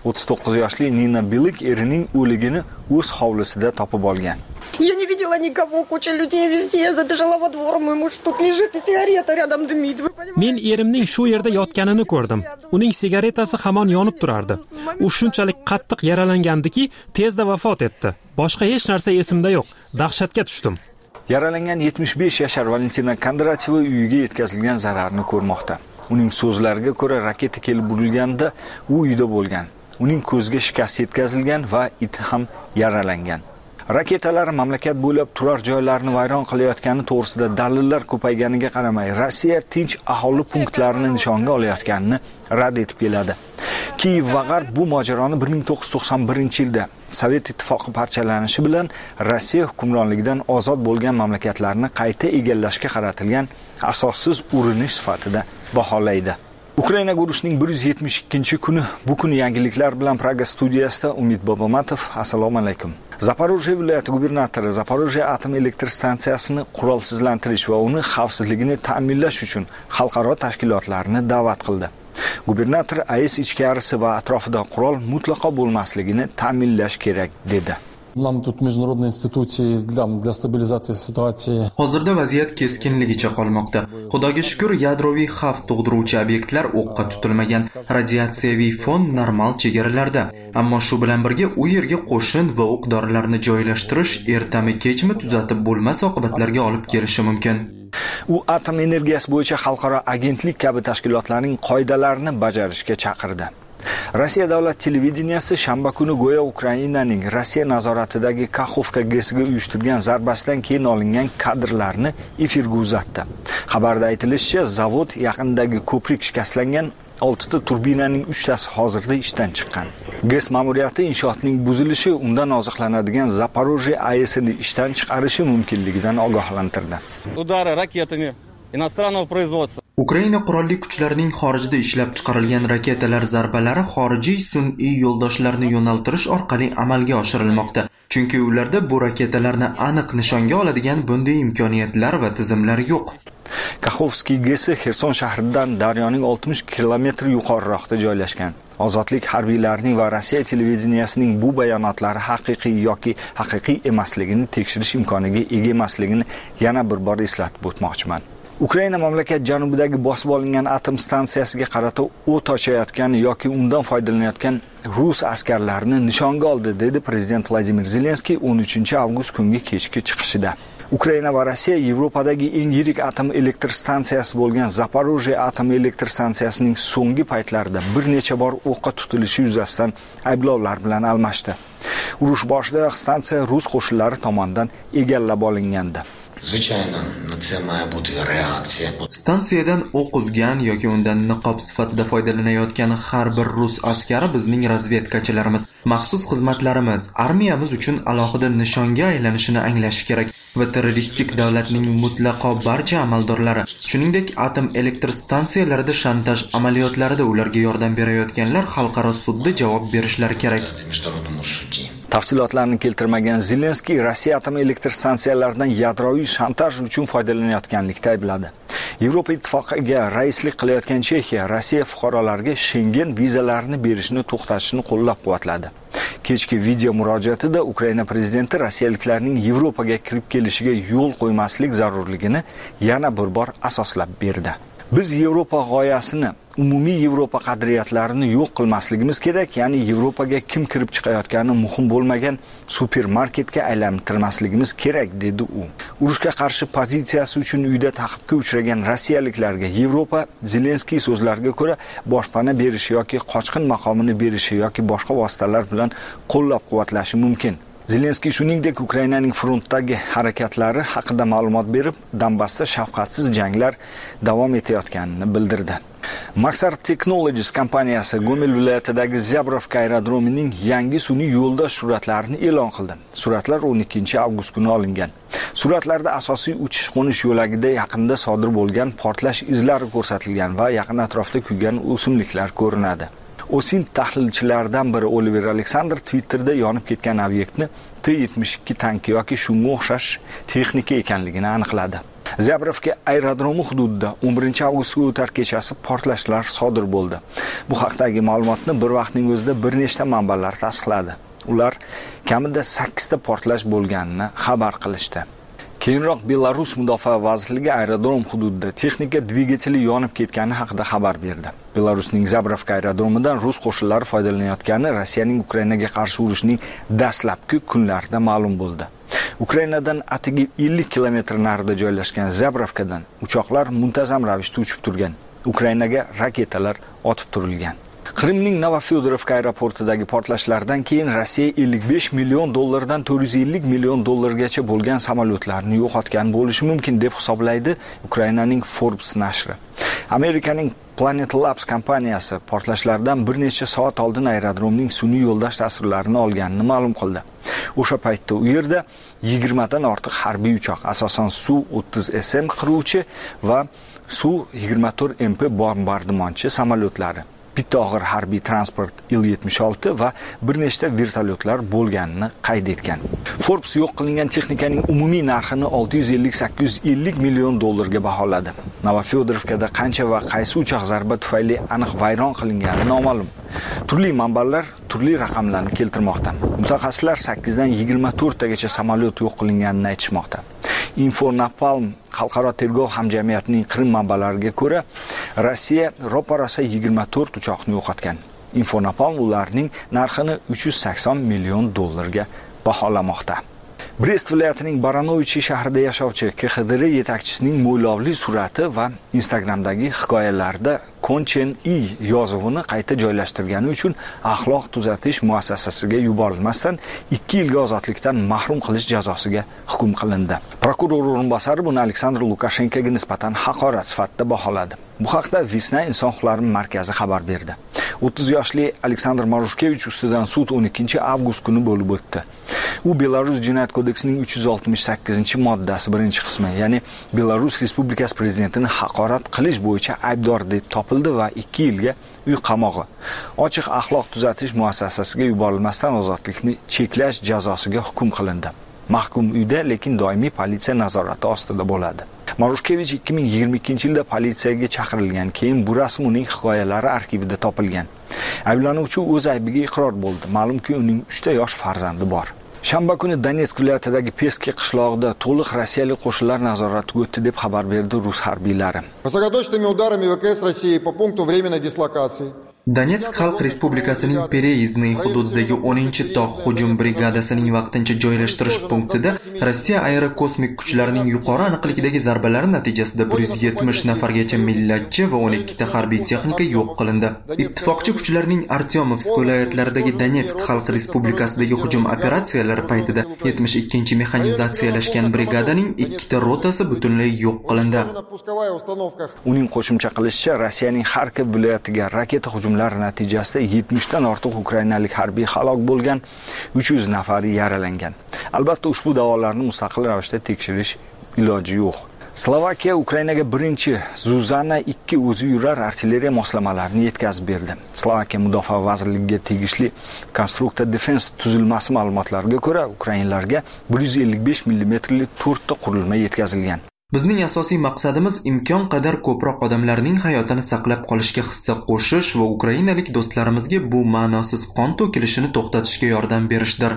39 yoshli Nina Bilik erining o'ligini o'z hovlisida topib olgan. Я не видела никого, куча людей везде. Я забежала во двор, мой муж тут лежит, и сигарета рядом дымит. Men erimning shu yerda yotganini ko'rdim. Uning sigaretasi hamon yonib turardi. U shunchalik qattiq yaralangandiki, tezda vafot etdi. Boshqa hech narsa esimda yo'q. Dahshatga tushdim. Yaralangan 75 yashar Valentina Kondratova uyiga yetkazilgan zararni ko'rmoqda. Uning so'zlariga ko'ra, raketa kelib urilganda u uyda bo'lgan. Uning ko'ziga shikast yetkazilgan va iti ham yaralangan. Raketalar mamlakat bo'ylab turar joylarni vayron qilayotgani to'g'risida dalillar ko'payganiga qaramay, Rossiya tinch aholi punktlarini nishonga olayotganini rad etib keladi. Kiyev va G'arb bu mojaroni 1991-yilda Sovet ittifoqi parchalanishi bilan Rossiya hukmronligidan ozod bo'lgan mamlakatlarni qayta egallashga qaratilgan asossiz urinish sifatida baholaydi. Ukraina urushining 172-kuni bu kuni yangiliklar bilan Praga studiyasida Umid Bobomatov. Assalomu alaykum. Zaporojye viloyati gubernatori Zaporojye atom elektr stansiyasini qurolsizlantirish va uni xavfsizligini ta'minlash uchun xalqaro tashkilotlarni da'vat qildi. Gubernator AES ichkarisi va atrofida qurol mutlaqo bo'lmasligini ta'minlash kerak dedi. Нам тут международные институции для стабилизации ситуации. Hozirda vaziyat keskinligicha qolmoqda. Xudoga shukr, yadroviy xavf tug'diruvchi obyektlar o'qqa tutilmagan. Radiatsiyaviy fon normal chegaralarda. Ammo shu bilan birga u yerga qo'shin va o'q-dorilarni joylashtirish ertami-kechmi tuzatib bo'lmas oqibatlarga olib kelishi mumkin. U atom energiyasi bo'yicha xalqaro agentlik kabi tashkilotlarning qoidalarini bajarishga chaqirdi. Rossiya davlat televideniyasi shanba kuni go'yo Ukrainaning Rossiya nazoratidagi Kaxovka GESga uyushtirgan zarbasidan keyin olingan kadrlarni efirga uzatdi. Xabarda aytilishicha, zavod yaqinidagi ko'prik shikastlangan, 6 ta turbinaning 3 tasi hozirda ishdan chiqqan. GES ma'muriyati inshootning buzilishi undan oziqlanadigan Zaporojye AESni ishdan chiqarishi mumkinligidan ogohlantirdi. Udары ракетами иностранного производства Ukraina qurolli kuchlarining xorijda ishlab chiqarilgan raketalar zarbalari xorijiy sun'iy yo'ldoshlarni yo'naltirish orqali amalga oshirilmoqda. Chunki ularda bu raketalarni aniq nishonga oladigan bunday imkoniyatlar va tizimlar yo'q. Kakhovskiy GESi Xerson shahridan daryoning 60 kilometr yuqoriroqda joylashgan. Ozodlik harbiylarining va Rossiya televideniyasining bu bayonotlari haqiqiy yoki haqiqiy emasligini tekshirish imkoniga ega emasligini yana bir bor eslatib o'tmoqchiman. Ukraina mamlakat janubidagi bosib olingan atom stansiyasiga qarata o't ochayotgan yoki undan foydalanayotgan rus askarlarini nishonga oldi, dedi prezident Vladimir Zelenskiy 13-avgust kungi kechki chiqishida. Ukraina va Rossiya Yevropadagi eng yirik atom elektr stansiyasi bo'lgan Zaporojye atom elektr stansiyasining so'nggi paytlarida bir necha bor o'qqa tutilishi yuzasidan ayblovlar bilan almashdi. Urush boshida stansiya rus qo'shinlari tomonidan egallab olingandi. Stansiyadan o'q uzgan yoki undan niqob sifatida foydalanayotgan har bir rus askari bizning razvedkachilarimiz, maxsus xizmatlarimiz, armiyamiz uchun alohida nishonga aylanishini anglashi kerak va terroristik davlatning mutlaqo barcha amaldorlari, shuningdek atom elektr stansiyalarida shantaj amaliyotlarida ularga yordam berayotganlar xalqaro sudda javob berishlari kerak. Tafsilotlarni keltirmagan Zelenskiy Rossiya atom elektr stansiyalaridan yadroviy shantaj uchun foydalanayotganlikda aybladi. Yevropa ittifoqiga raislik qilayotgan Chexiya Rossiya fuqarolariga Schengen vizalarini berishni to'xtatishni qo'llab-quvvatladi. Kechki video murojaatida Ukraina prezidenti rossiyaliklarning Yevropaga kirib kelishiga yo'l qo'ymaslik zarurligini yana bir bor asoslab berdi. Biz Yevropa g'oyasini, umumiy Yevropa qadriyatlarini yo'q qilmasligimiz kerak, ya'ni Yevropaga kim kirib chiqayotgani muhim bo'lmagan supermarketga aylantirmasligimiz kerak, dedi u. Urushga qarshi pozitsiyasi uchun uyda ta'qibga uchragan rossiyaliklarga Yevropa Zelenskiy so'zlariga ko'ra boshpana berishi yoki qochqin maqomini berishi yoki boshqa vositalar bilan qo'llab-quvvatlashi mumkin. Zelenskiy shuningdek Ukrainaning frontdagi harakatlari haqida ma'lumot berib, Donbassda shafqatsiz janglar davom etayotganini bildirdi. Maxar Technologies kompaniyasi Gomel viloyatidagi Zabrovka aerodromining yangi sun'iy yo'ldosh suratlarini e'lon qildi. Suratlar 12-avgust kuni olingan. Suratlarda asosiy uchish-qo'nish yo'lagida yaqinda sodir bo'lgan portlash izlari ko'rsatilgan va yaqin atrofda kuygan o'simliklar ko'rinadi. Osin tahlilchilaridan biri Oliver Alexander Twitterda yonib ketgan obyektni T-72 tanki yoki shunga o'xshash texnika ekanligini aniqladi. Zabrovka aerodromi hududida 11-avgustga o'tar kechasi portlashlar sodir bo'ldi. Bu haqdagi ma'lumotni bir vaqtning o'zida bir nechta manbalar tasdiqladi. Ular kamida 8 ta portlash bo'lganini xabar qilishdi. Keyinroq Belarus mudofaa vazirligi aerodrom hududida texnika dvigateli yonib ketgani haqida xabar berdi. Belarusning Zabrovka aerodromidan rus qo'shinlari foydalanayotgani Rossiyaning Ukrainaga qarshi urushining dastlabki kunlarida ma'lum bo'ldi. Ukrainadan atigi 50 kilometr narida joylashgan Zabrovkadan uchoqlar muntazam ravishda uchib turgan. Ukrainaga raketalar otib turilgan. Qrimning Novofyodorovka aeroportidagi portlashlardan keyin Rossiya 55 million dollardan 450 million dollargacha bo'lgan samolyotlarni yo'qotgan bo'lishi mumkin deb hisoblaydi Ukrainaning Forbes nashri. Amerikaning Planet Labs kompaniyasi portlashlardan bir necha soat oldin aerodromning sun'iy yo'ldosh tasvirlarini olganini ma'lum qildi. O'sha paytda u yerda 20 dan ortiq harbiy uchoq, asosan Su-30SM qiruvchi va Su-24MP bombardimonchi samolyotlari, bitta og'ir harbiy transport Il-76 va bir nechta vertolyotlar bo'lganini qayd etgan. Forbes yo'q qilingan texnikaning umumiy narxini 650-850 million dollarga baholadi. Novofyodorovkada qancha va qaysi uchoq zarba tufayli aniq vayron qilingani noma'lum. Turli manbalar turli raqamlarni keltirmoqda. Mutaxassislar 8 dan 24 tagacha samolyot yo'q qilinganini aytishmoqda. Infonapalm xalqaro tergov hamjamiyatining Qrim manbalariga ko'ra, Rossiya ro'parasi 24 uchoqni yo'qotgan. Infonapalm ularning narxini 380 million dollarga baholamoqda. Brest viloyatining Baranovich shahrida yashovchi KXDR yetakchisining mo'ylovli surati va Instagramdagi hikoyalarda Konchen I yozuvini qayta joylashtirgani uchun axloq tuzatish muassasasiga yuborilmasdan 2 yilga ozodlikdan mahrum qilish jazosiga hukm qilindi. Prokuror o'rinbosari buni Aleksandr Lukashenkoga nisbatan haqorat sifatida baholadi. Bu haqda Visna inson huquqlari markazi xabar berdi. 30 yoshli Aleksandr Marushkevich ustidan sud 12 avgust kuni bo'lib o'tdi. U Belarus jinoyat kodeksining 368-moddasi 1-qismi, ya'ni Belarus Respublikasi prezidentini haqorat qilish bo'yicha aybdor deb topildi va 2 yilga uy qamog'i, ochiq axloq tuzatish muassasasiga yuborilmasdan ozodlikni cheklash jazosiga hukm qilindi. Mahkum uyda, lekin doimiy politsiya nazorati ostida bo'ladi. Marushkevich 2022-yilda politsiyaga chaqirilgan, keyin bu rasm uning hikoyalari arxivida topilgan. Ayblanuvchi o'z aybiga iqror bo'ldi. Ma'lumki, uning 3 ta yosh farzandi bor. Shanba kuni Donetsk viloyatidagi Peski qishlog'ida to'liq rossiyalik qo'shinlar nazoratiga o'tdi deb xabar berdi rus harbiylari. Высокоточными ударами ВКС России по пункту временной дислокации Donetsk Xalq Respublikasining Pereyiznay hududidagi 10-tog' hujum brigadasining vaqtincha joylashtirish punktida Rossiya aerokosmik kuchlarining yuqori aniqlikdagi zarbalari natijasida 170 nafargacha millatchi va 12 ta harbiy texnika yo'q qilindi. Ittifoqchi kuchlarning Artyomovsk viloyatlaridagi Donetsk Xalq Respublikasidagi hujum operatsiyalari paytida 72-mexanizatsiyalashgan brigadaning 2 ta rotasi butunlay yo'q qilindi. Uning qo'shimcha qilishicha, Rossiyaning Xarkov viloyatiga raketa hujum natijasida 70 dan ortiq ukrainalik harbiy halok bo'lgan, 300 nafari yaralangan. Albatta ushbu da'volarni mustaqil ravishda tekshirish iloji yo'q. Slovakiya Ukrainaga birinchi Zuzana 2 o'zi yurar artilleriya moslamalarini yetkazib berdi. Slovakiya mudofaa vazirligiga tegishli Constructor Defense tuzilmasi ma'lumotlariga ko'ra, ukrainlarga 155 mm lik 4 ta qurilma yetkazilgan. Bizning asosiy maqsadimiz imkon qadar ko'proq odamlarning hayotini saqlab qolishga hissa qo'shish va ukrainalik do'stlarimizga bu ma'nosiz qon to'kilishini to'xtatishga yordam berishdir.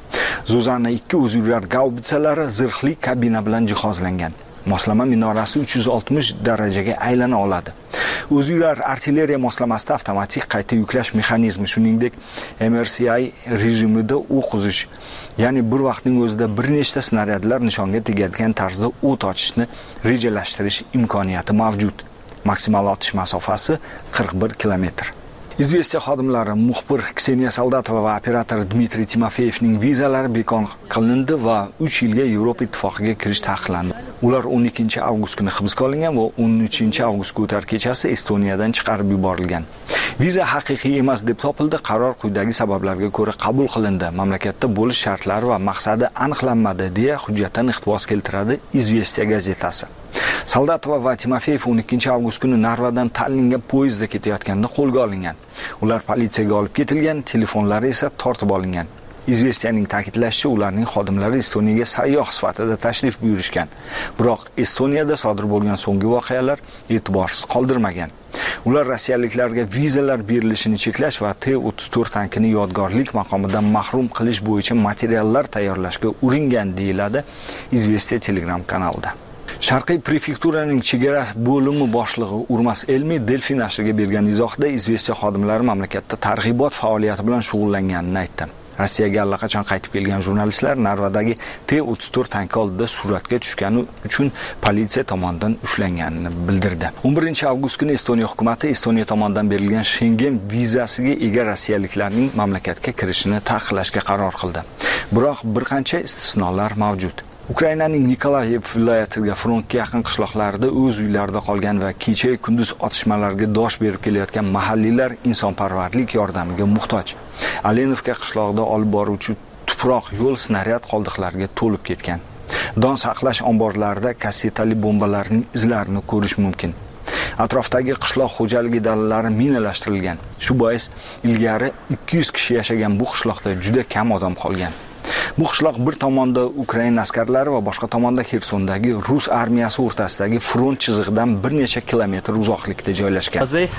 Zuzana 2 o'ziyurar gaubitsalari zirhli kabina bilan jihozlangan. Moslama minorasi 360 darajaga aylana oladi. O'ziyurar artilleriya moslamasida avtomatik qayta yuklash mexanizmi, shuningdek MRCI rejimida o'q uzish, ya'ni bir vaqtning o'zida bir nechta snaryadlar nishonga tegadigan tarzda o't ochishni rejalashtirish imkoniyati mavjud. Maksimal otish masofasi 41 kilometr. Izvestiya xodimlari muxbir Kseniya Soldatova va operator Dmitriy Timofeyevning vizalari bekor qilindi va 3 yilga Yevropa ittifoqiga kirish taqiqlandi. Ular 12 avgust kuni hibsga olingan va 13 avgustga o'tar kechasi Estoniyadan chiqarib yuborilgan. Viza haqiqiy emas deb topildi. Qaror quyidagi sabablarga ko'ra qabul qilindi. Mamlakatda bo'lish shartlari va maqsadi aniqlanmadi deya hujjatdan iqtibos keltiradi Izvestiya gazetasi. Soldatova va Timofeyev 12 avgust kuni Narvadan Tallinga poyezdda ketayotganda qo'lga olingan. Ular politsiyaga olib ketilgan, telefonlari esa tortib olingan. Izvestiyaning ta'kidlashicha, ularning xodimlari Estoniyaga sayyoh sifatida tashrif buyurishgan. Biroq Estoniyada sodir bo'lgan so'nggi voqealar e'tiborsiz qoldirmagan. Ular rossiyaliklarga vizalar berilishini cheklash va T-34 tankini yodgorlik maqomidan mahrum qilish bo'yicha materiallar tayyorlashga uringan, deyiladi Izvestiya Telegram kanalida. Sharqiy prefekturaning chegara bo'limi boshlig'i Urmas Elmi Delfi nashriga bergan izohda Izvestiya xodimlari mamlakatda targ'ibot faoliyati bilan shug'ullanganini aytdi. Rossiyaga allaqachon qaytib kelgan jurnalistlar Narvadagi T-34 tanki oldida suratga tushgani uchun politsiya tomonidan ushlanganini bildirdi. 11 avgust kuni Estoniya hukumatı Estoniya tomonidan berilgan Schengen vizasiga ega rossiyaliklarning mamlakatga kirishini taqiqlashga qaror qildi. Biroq bir qancha istisnolar mavjud. Ukrainaning Nikolayev viloyatiga frontga yaqin qishloqlarda o'z uylarida qolgan va kecha kunduz otishmalarga dosh berib kelayotgan mahalliylar insonparvarlik yordamiga muhtoj. Alenovka qishlog'ida olib boruvchi tuproq yo'l snaryad qoldiqlariga to'lib ketgan. Don saqlash omborlarida kassetali bombalarning izlarini ko'rish mumkin. Atrofdagi qishloq xo'jaligi dalalari minalashtirilgan. Shu bois ilgari 200 kishi yashagan bu qishloqda juda kam odam qolgan. Bu qishloq bir tomonda Ukraina askarlari va boshqa tomonda Xersondagi Rus armiyasi o'rtasidagi front chizig'idan bir necha kilometr uzoqlikda joylashgan.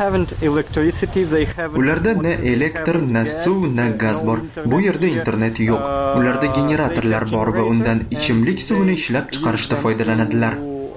Ularda na elektr, na suv, na gaz bor. Bu yerda internet yo'q. Ularda generatorlar bor va undan ichimlik suvini ishlab chiqarishda foydalanadilar.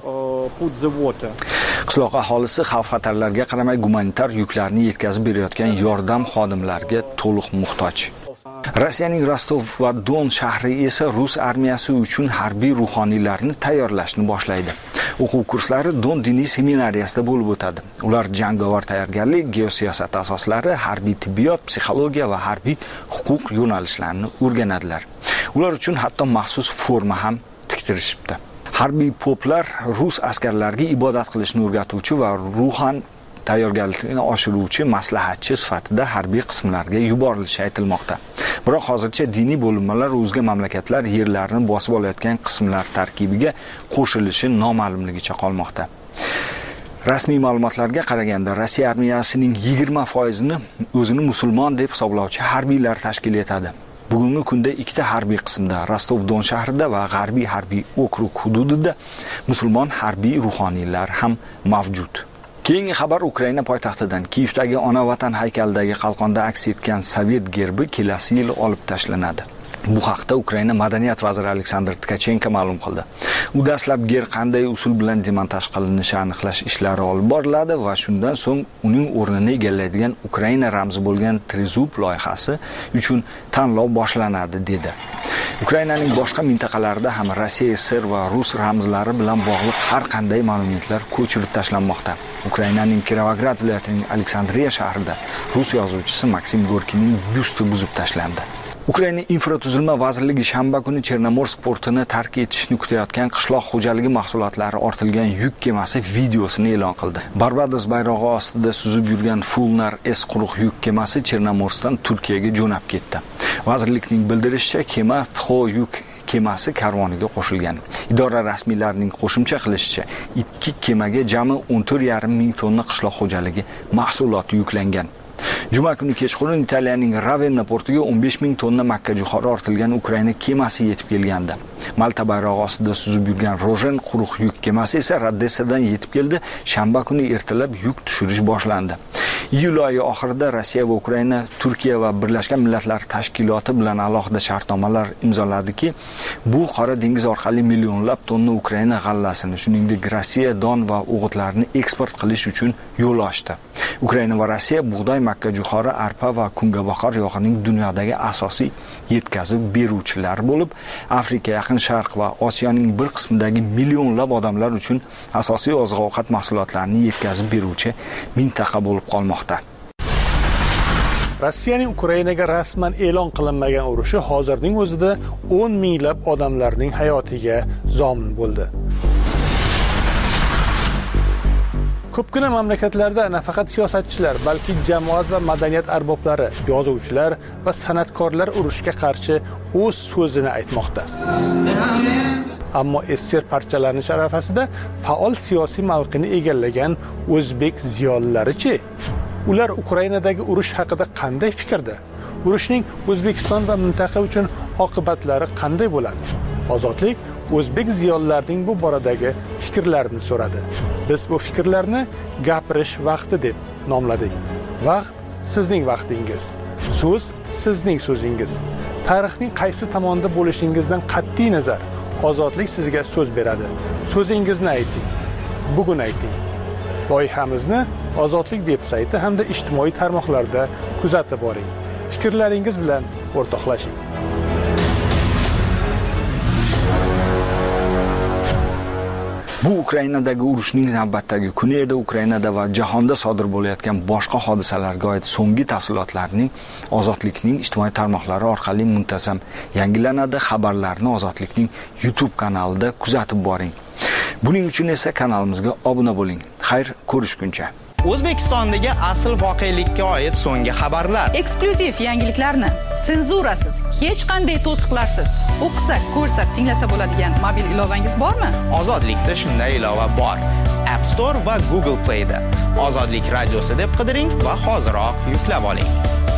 Qishloq aholisi xavf-xatarlarga qaramay gumanitar yuklarni yetkazib berayotgan yordam xodimlariga to'liq muhtoj. Rossiyaning Rostov va Don shahri esa Rus armiyasi uchun harbiy ruhoniylarni tayyorlashni boshlaydi. O'quv kurslari Don diniy seminariyasida bo'lib o'tadi. Ular jangovar tayyorgarlik, geosiyosat asoslari, harbiy tibbiyot, psixologiya va harbiy huquq yo'nalishlarini o'rganadilar. Ular uchun hatto maxsus forma ham tiktirishibdi. Harbiy poplar rus askarlariga ibodat qilishni o'rgatuvchi va ruhan tayyorgarlikni oshiruvchi maslahatchi sifatida harbiy qismlarga yuborilishi aytilmoqda. Biroq hozircha diniy bo'linmalar o'zga mamlakatlar yerlarini bosib olayotgan qismlar tarkibiga qo'shilishi noma'lumligicha qolmoqda. Rasmiy ma'lumotlarga qaraganda Rossiya armiyasining 20%ni o'zini musulmon deb hisoblovchi harbiylar tashkil etadi. Bugungi kunda ikkita harbiy qismda, Rostov-Don shahrida va G'arbiy harbiy okrug hududida musulmon harbiy ruhoniylar ham mavjud. Keyingi xabar Ukraina poytaxtidan. Kiyevdagi ona vatan haykalidagi qalqonda aks etgan sovet gerbi kelasi yil olib tashlanadi. Bu haqda Ukraina madaniyat vaziri Aleksandr Tkachenko ma'lum qildi. U dastlab ger qanday usul bilan demontaj qilinishi aniqlash ishlari olib boriladi va shundan so'ng uning o'rnini egallaydigan Ukraina ramzi bo'lgan Trezub loyihasi uchun tanlov boshlanadi dedi. Ukrainaning boshqa mintaqalarida ham Rossiya, SSR va Rus ramzlari bilan bog'liq har qanday ma'lumotlar ko'chirib tashlanmoqda. Ukrainaning Kirovograd viloyatining Aleksandriya shahrida Rus yozuvchisi Maksim Gorkining byusti buzib tashlandi. Ukraina infratuzilma vazirligi shanba kuni Chernomorsk portini tark etishni kutayotgan qishloq xo'jaligi mahsulotlari ortilgan yuk kemasi videosini e'lon qildi. Barbados bayrog'i ostida suzib yurgan Fulnar S quruq yuk kemasi Chernomorskdan Turkiyaga jo'nab ketdi. Vazirlikning bildirishicha, kema Txo yuk kemasi karvoniga qo'shilgan. Idora rasmiylarining qo'shimcha qilishicha, ikki kemaga jami 14,5 ming tonna qishloq xo'jaligi mahsuloti yuklangan. Juma kuni kechqurun Italiyaning Ravenna portiga 15 ming tonna makka jo'xori ortilgan Ukraina kemasi yetib kelgandi. Malta bayrog'i ostida suzib yurgan Rojen quruq yuk kemasi esa Radessadan yetib keldi. Shanba kuni ertalab yuk tushirish boshlandi. Iyul oyi oxirida Rossiya va Ukraina Turkiya va Birlashgan Millatlar Tashkiloti bilan alohida shartnomalar imzoladiki, bu Qora dengiz orqali millionlab tonna Ukraina g'allasini, shuningdek Rossiya don va o'g'itlarini eksport qilish uchun yo'l ochdi. Ukraina va Rossiya bug'doy, makka jo'xori, arpa va kungaboqar yog'ining dunyodagi asosiy yetkazib beruvchilari bo'lib, Afrika, Yaqin Sharq va Osiyoning bir qismidagi millionlab odamlar uchun asosiy oziq-ovqat mahsulotlarini yetkazib beruvchi mintaqa bo'lib qolmoqda. Rossiyaning Ukrainaga rasman e'lon qilinmagan urushi hozirning o'zida 10 minglab odamlarning hayotiga zomin bo'ldi. Ko'pgina mamlakatlarda nafaqat siyosatchilar, balki jamoat va madaniyat arboblari, yozuvchilar va san'atkorlar urushga qarshi o'z so'zini aytmoqda. Ammo SSR parchalanish arafasida faol siyosiy mavqeni egallagan o'zbek ziyolilari-chi? Ular Ukrainadagi urush haqida qanday fikrda? Urushning O'zbekiston va mintaqa uchun oqibatlari qanday bo'ladi? Ozodlik o'zbek ziyolilarining bu boradagi fikrlarini so'radi. Biz bu fikrlarni gapirish vaqti deb nomladik. Vaqt sizning vaqtingiz. So'z sizning so'zingiz. Tarixning qaysi tomonda bo'lishingizdan qat'iy nazar, ozodlik sizga so'z beradi. So'zingizni ayting. Bugun ayting. Loyihamizni Ozodlik veb-sayti hamda ijtimoiy tarmoqlarda kuzatib boring. Fikrlaringiz bilan o'rtoqlashing. Bu Ukrainadagi urushning navbatdagi kuni edi. Ukrainada va jahonda sodir bo'layotgan boshqa hodisalarga oid so'nggi tafsilotlarning Ozodlikning ijtimoiy tarmoqlari orqali muntazam yangilanadi. Xabarlarni Ozodlikning YouTube kanalida kuzatib boring. Buning uchun esa kanalimizga obuna bo'ling. Xayr, ko'rishguncha. O'zbekistondagi asl voqelikka oid so'nggi xabarlar, eksklyuziv yangiliklarni senzurasiz, hech qanday to'siqlarsiz o'qisak, ko'rsak, tinglasa bo'ladigan mobil ilovangiz bormi? Ozodlikda shunday ilova bor. App Store va Google Play'da Ozodlik radiosi deb qidiring va hoziroq yuklab oling.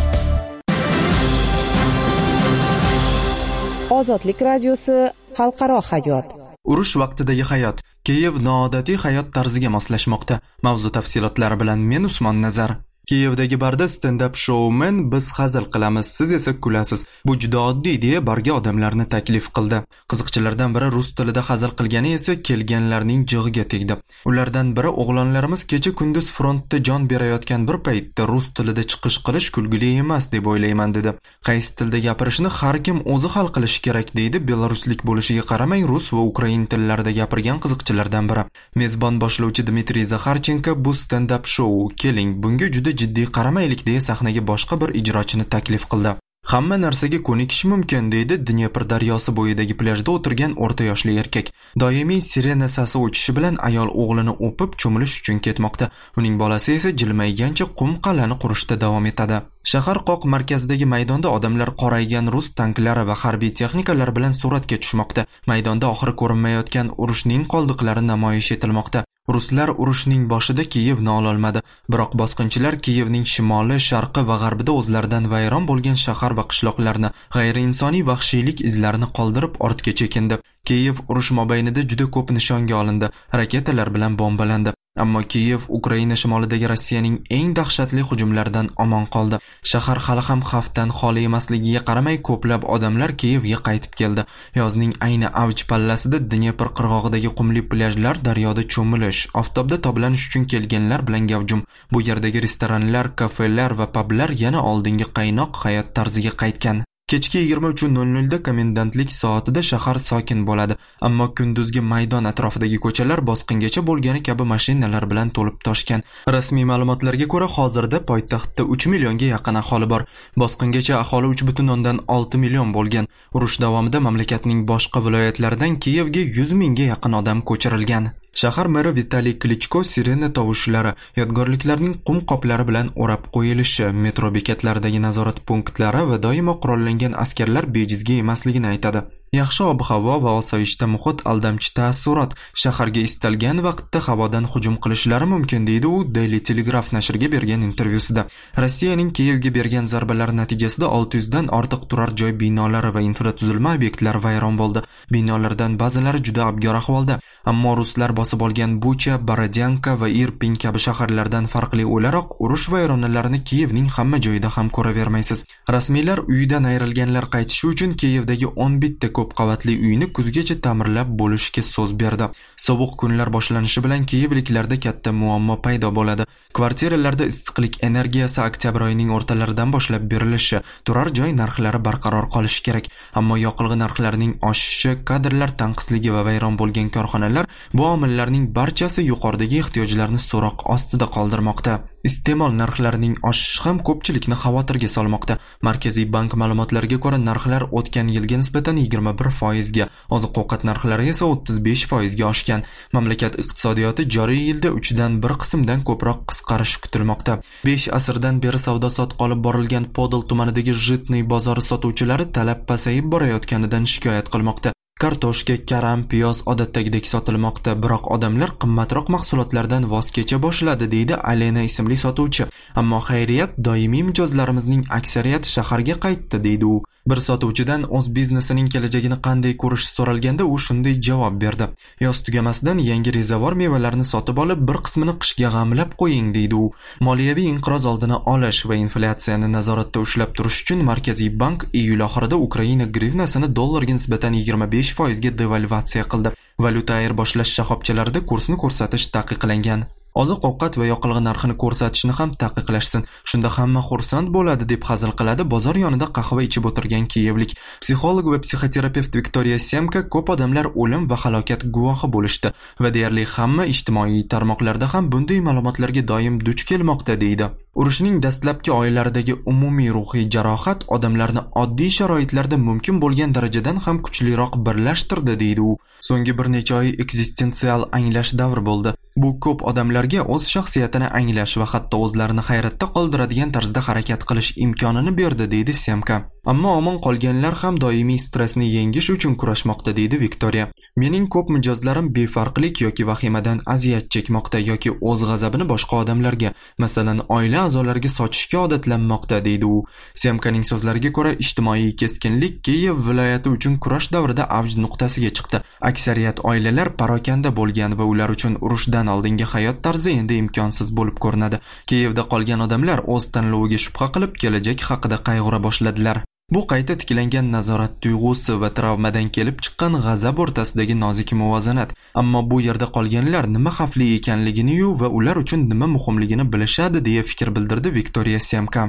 Ozodlik radiosi xalqaro hayot. Urush vaqtidagi hayot. Kiyev noodatiy hayot tarziga moslashmoqda. Mavzu tafsilotlari bilan men Usmon Nazar. Kiyevdagi barda stand-up shoumen biz hazil qilamiz, siz esa kulasiz. Bu juda oddiy deya barga odamlarni taklif qildi. Qiziqchilardan biri rus tilida hazil qilgani esa kelganlarning jig'iga tegdi. Ulardan biri o'g'lonlarimiz kecha kunduz frontda jon berayotgan bir paytda rus tilida chiqish qilish kulgili emas deb o'ylayman dedi. Qaysi tilda gapirishni har kim o'zi hal qilishi kerak deydi belaruslik bo'lishiga qaramay rus va ukrain tillarida gapirgan qiziqchilardan biri. Mezbon boshlovchi Dmitriy Zakharchenko bu stand-up show keling bunga juda jiddiy qaramaylik deya sahnaga boshqa bir ijrochini taklif qildi. Hamma narsaga ko'nikish mumkin, deydi Dnepr daryosi bo'yidagi plyajda o'tirgan o'rta yoshli erkak. Doimiy sirena sasi o'chishi bilan ayol o'g'lini o'pib cho'milish uchun ketmoqda. Uning bolasi esa jilmaygancha qum qal'ani qurishda davom etadi. Shahar qoq markazidagi maydonda odamlar qoraygan rus tanklari va harbiy texnikalar bilan suratga tushmoqda. Maydonda oxiri ko'rinmayotgan urushning qoldiqlari namoyish etilmoqda. Ruslar urushning boshida Kiyevni ololmadi, biroq bosqinchilar Kiyevning shimoli, sharqi va g'arbida o'zlaridan vayron bo'lgan shahar va qishloqlarni, g'ayriinsoniy vahshiylik izlarini qoldirib ortga chekindi. Kiyev urush mobaynida juda ko'p nishonga olindi, raketalar bilan bombalandi. Ammo Kiyev Ukraina shimolidagi Rossiyaning eng dahshatli hujumlaridan omon qoldi. Shahar hali ham xavfdan xoli emasligiga qaramay ko'plab odamlar Kiyevga qaytib keldi. Yozning ayni avj pallasida Dnepr qirg'og'idagi qumli plyajlar, daryoda cho'milish, oftobda toblanish uchun kelganlar bilan gavjum. Bu yerdagi restoranlar, kafelar va publar yana oldingi qaynoq hayot tarziga qaytgan. Kechki 23:00 da komendantlik soatida shahar sokin bo'ladi, ammo kunduzgi maydon atrofidagi ko'chalar bosqingacha bo'lgani kabi mashinalar bilan to'lib toshgan. Rasmiy ma'lumotlarga ko'ra, hozirda poytaxtda 3 millionga yaqin aholi bor. Bosqingacha aholi 3.6 million bo'lgan. Urush davomida mamlakatning boshqa viloyatlaridan Kiyevga 100 mingga yaqin odam ko'chirilgan. Shahar meri Vitaliy Klichko sirena tovushlari, yodgorliklarning qum qoplari bilan o'rab qo'yilishi, metro bekatlaridagi nazorat punktlari va doimo qurollangan askarlar bejizga emasligini aytadi. Yaxshi ob-havo va osoyishta muhit aldamchi taassurot, shaharga istalgan vaqtda havodan hujum qilishlari mumkin, deydi u Daily Telegraph nashriga bergan intervyusida. Rossiyaning Kiyevga bergan zarbalar natijasida 600 dan ortiq turar joy binolari va infratuzilma obyektlari vayron bo'ldi. Binolardan ba'zilari juda abgor ahvolda, ammo ruslar bosib olgan Bucha, Borodyanka va Irpin kabi shaharlardan farqli o'laroq urush vayronalarini Kiyevning hamma joyida ham ko'ravermaysiz. Rasmiylar uyidan ayrilganlar qaytishi uchun Kiyevdagi 11 ta ko'p qavatli uyni kuzgacha ta'mirlab bo'lishga so'z berdi. Sovuq kunlar boshlanishi bilan Kiyevliklarda katta muammo paydo bo'ladi. Kvartiralarda issiqlik energiyasi oktyabr oyining o'rtalaridan boshlab berilishi, turar joy narxlari barqaror qolishi kerak. Ammo yoqilg'i narxlarining oshishi, kadrlar tanqisligi va vayron bo'lgan korxonalar bu omillarning barchasi yuqoridagi ehtiyojlarni so'roq ostida qoldirmoqda. Iste'mol narxlarining oshishi ham ko'pchilikni xavotirga solmoqda. Markaziy bank ma'lumotlariga ko'ra, narxlar o'tgan yilga nisbatan 21% ga, oziq-ovqat narxlari esa 35% ga oshgan. Mamlakat iqtisodiyoti joriy yilda 3dan 1 qismdan ko'proq qisqarish kutilmoqda. 5 asrdan beri savdo-sotiq olib borilgan Podol tumanidagi Jitniy bozori sotuvchilari talab pasayib borayotganidan shikoyat qilmoqda. Kartoshka, karam, piyoz odatdagidek sotilmoqda, biroq odamlar qimmatroq mahsulotlardan voz kecha boshladi, deydi Alena ismli sotuvchi. Ammo xayriyat, doimiy mijozlarimizning aksariyati shaharga qaytdi, deydi u. Bir sotuvchidan o'z biznesining kelajagini qanday ko'rish so'ralganda u shunday javob berdi. Yoz tugamasidan yangi rezavor mevalarni sotib olib, bir qismini qishga g'amlab qo'ying, deydi u. Moliyaviy inqiroz oldini olish va inflyatsiyani nazoratda ushlab turish uchun Markaziy bank iyul oxirida Ukraina grivnasini dollarga nisbatan 25% ga devalvatsiya qildi. Valyuta ayirboshlash shoxobchalarida kursni ko'rsatish taqiqlangan. Oziq-ovqat va yoqilg'i narxini ko'rsatishni ham taqiqlashsin. Shunda hamma xursand bo'ladi, deb hazil qiladi bozor yonida qahva ichib o'tirgan kiyevlik. Psixolog va psixoterapevt Viktoriya Semka ko'p odamlar o'lim va halokat guvohi bo'lishdi va deyarli hamma ijtimoiy tarmoqlarda ham bunday ma'lumotlarga doim duch kelmoqda, deydi. Urushning dastlabki oylaridagi umumiy ruhiy jarohat odamlarni oddiy sharoitlarda mumkin bo'lgan darajadan ham kuchliroq birlashtirdi, deydi u. So'nggi bir necha oy eksistensial anglash davri bo'ldi. Bu ko'p odamlarga o'z shaxsiyatini anglash va hatto o'zlarini hayratda qoldiradigan tarzda harakat qilish imkonini berdi, deydi Semka. Ammo omon qolganlar ham doimiy stressni yengish uchun kurashmoqda, deydi Viktoriya. Mening ko'p mijozlarim befarqlik yoki vahimadan aziyat chekmoqda yoki o'z g'azabini boshqa odamlarga, masalan, oila a'zolariga sochishga odatlanmoqda, deydi u. Semkaning so'zlariga ko'ra, ijtimoiy keskinlik Kiyev viloyati uchun kurash davrida avj nuqtasiga chiqdi. Aksariyat oilalar parokanda bo'lgan va ular uchun urushdan oldingi hayot tarzi endi imkonsiz bo'lib ko'rinadi. Kiyevda qolgan odamlar o'z tanloviga shubha qilib, kelajak haqida qayg'ura boshladilar. Bu qayta tiklangan nazorat tuyg'usi va travmadan kelib chiqqan g'azab o'rtasidagi nozik muvozanat. Ammo bu yerda qolganlar nima xavfli ekanligini-yu va ular uchun nima muhimligini bilishadi, deya fikr bildirdi Viktoriya Semka.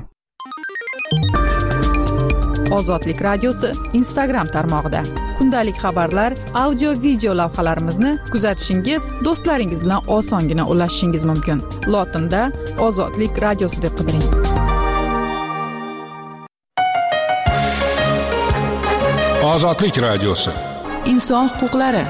Ozodlik radiosi Instagram tarmog'ida kundalik xabarlar, audio, video lavhalarimizni kuzatishingiz, do'stlaringiz bilan osongina ulashishingiz mumkin. Lotinda Ozodlik radiosi deb qidiring. Ozodlik radiosi. Inson huquqlari.